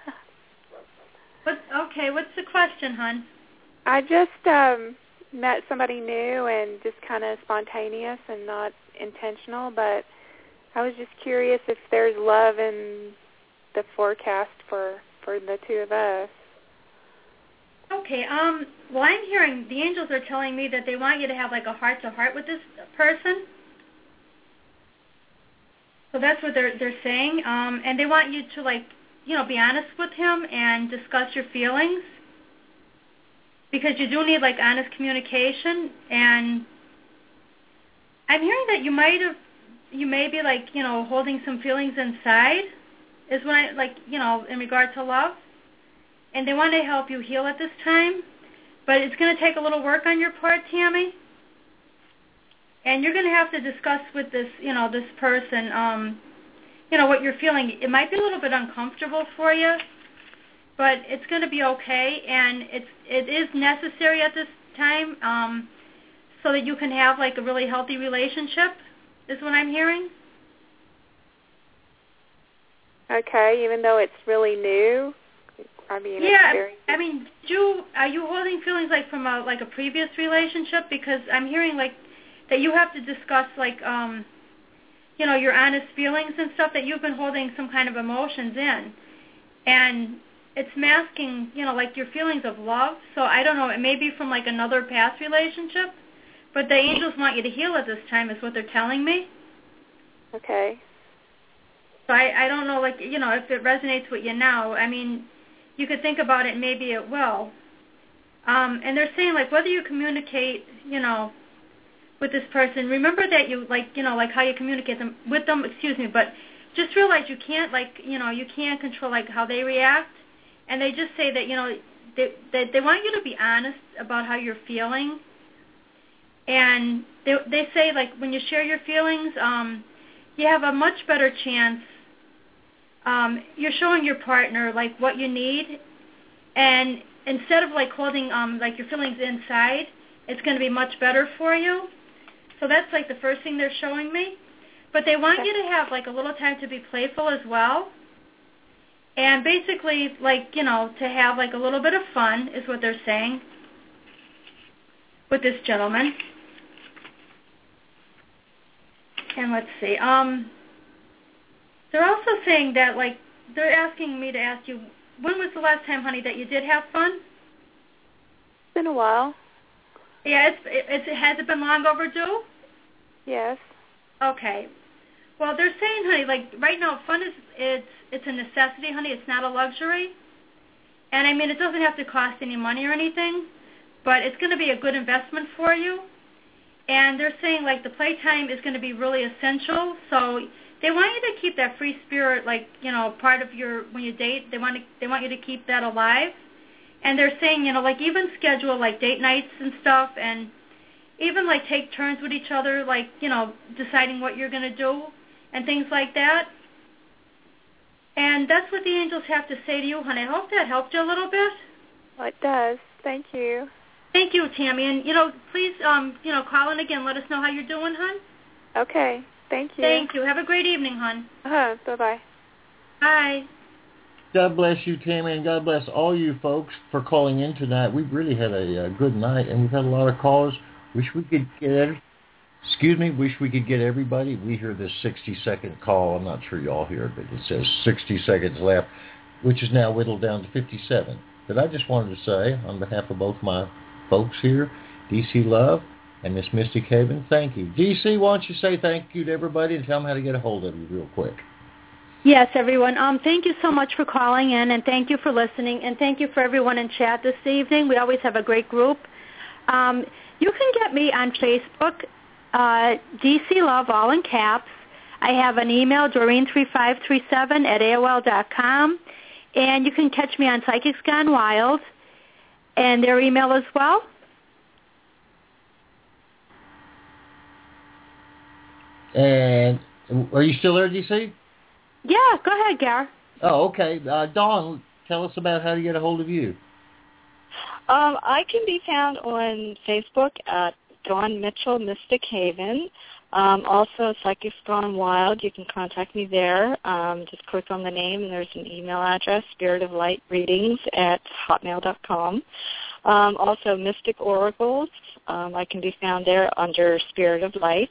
What's the question, hon? I just met somebody new and just kind of spontaneous and not intentional, but I was just curious if there's love in the forecast for the two of us. Okay, well, I'm hearing the angels are telling me that they want you to have like a heart-to-heart with this person. So that's what they're saying, and they want you to, like, be honest with him and discuss your feelings, because you do need, like, honest communication. And I'm hearing that you may be, like, holding some feelings inside, is when I, like, in regard to love. And they want to help you heal at this time, but it's going to take a little work on your part, Tammy. And you're going to have to discuss with this, this person, what you're feeling. It might be a little bit uncomfortable for you, but it's going to be okay, and it is necessary at this time, so that you can have like a really healthy relationship, is what I'm hearing. Okay, even though it's really new. Are you holding feelings like from a previous relationship? Because I'm hearing like that you have to discuss like your honest feelings and stuff, that you've been holding some kind of emotions in, and it's masking like your feelings of love. So I don't know, it may be from like another past relationship, but the angels want you to heal at this time, is what they're telling me. Okay. So I don't know, like, if it resonates with you now. I mean, you could think about it, maybe it will. And they're saying, like, whether you communicate, with this person, remember that you, like, like how you communicate with them, but just realize you can't, like, you can't control, like, how they react. And they just say that, they want you to be honest about how you're feeling. And they say, like, when you share your feelings, you have a much better chance. You're showing your partner, like, what you need, and instead of, like, holding, like, your feelings inside, it's going to be much better for you. So that's, like, the first thing they're showing me. But they want you to have, like, a little time to be playful as well, and basically, like, to have, like, a little bit of fun, is what they're saying with this gentleman. And let's see, they're also saying that, like, they're asking me to ask you, when was the last time, honey, that you did have fun? It's been a while. Yeah, has it been long overdue? Yes. Okay. Well, they're saying, honey, like, right now, fun it's a necessity, honey. It's not a luxury. And, I mean, it doesn't have to cost any money or anything, but it's going to be a good investment for you. And they're saying, like, the playtime is going to be really essential, so they want you to keep that free spirit, like, part of your, when you date, they want you to keep that alive. And they're saying, like, even schedule, like, date nights and stuff, and even, like, take turns with each other, like, deciding what you're going to do and things like that. And that's what the angels have to say to you, honey. I hope that helped you a little bit. Well, it does. Thank you. Thank you, Tammy. And, please, call in again. Let us know how you're doing, hon. Okay. Thank you. Thank you. Have a great evening, hon. Bye-bye. Bye. God bless you, Tammy, and God bless all you folks for calling in tonight. We've really had a good night, and we've had a lot of callers. Wish we could get everybody. We hear this 60-second call. I'm not sure y'all hear it, but it says 60 seconds left, which is now whittled down to 57. But I just wanted to say, on behalf of both my folks here, DC Love and Miss Mystic Haven, thank you. DC, why don't you say thank you to everybody and tell them how to get a hold of you real quick. Yes, everyone. Thank you so much for calling in, and thank you for listening, and thank you for everyone in chat this evening. We always have a great group. You can get me on Facebook, DC Love, all in caps. I have an email, Doreen3537@AOL.com, and you can catch me on Psychics Gone Wild, and their email as well. And are you still there, DC? Yeah, go ahead, Gar. Oh, okay. Dawn, tell us about how to get a hold of you. I can be found on Facebook at Dawn Mitchell Mystic Haven. Also, Psychics Gone Wild, you can contact me there. Just click on the name, and there's an email address, spiritoflightreadings@hotmail.com. Also, Mystic Oracles, I can be found there under Spirit of Light.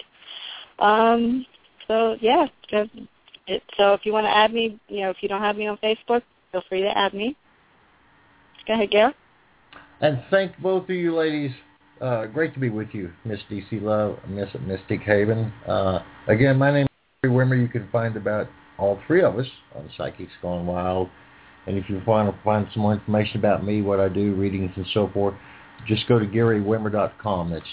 So if you want to add me, if you don't have me on Facebook, feel free to add me. Go ahead, Gail. And thank both of you ladies. Great to be with you, Miss D.C. Love, Miss Mystic Haven. Again, my name is Gary Wimmer. You can find about all three of us on Psychics Gone Wild. And if you want to find some more information about me, what I do, readings and so forth, just go to GaryWimmer.com. That's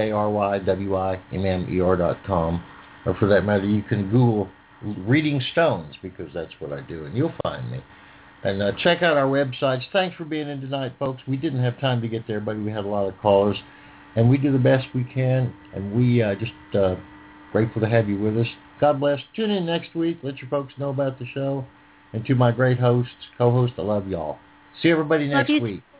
GaryWimmer.com. Or for that matter, you can Google Reading Stones, because that's what I do, and you'll find me. And check out our websites. Thanks for being in tonight, folks. We didn't have time to get to everybody. We had a lot of callers, and we do the best we can, and we just grateful to have you with us. God bless. Tune in next week. Let your folks know about the show. And to my great hosts, co-hosts, I love y'all. See everybody next week.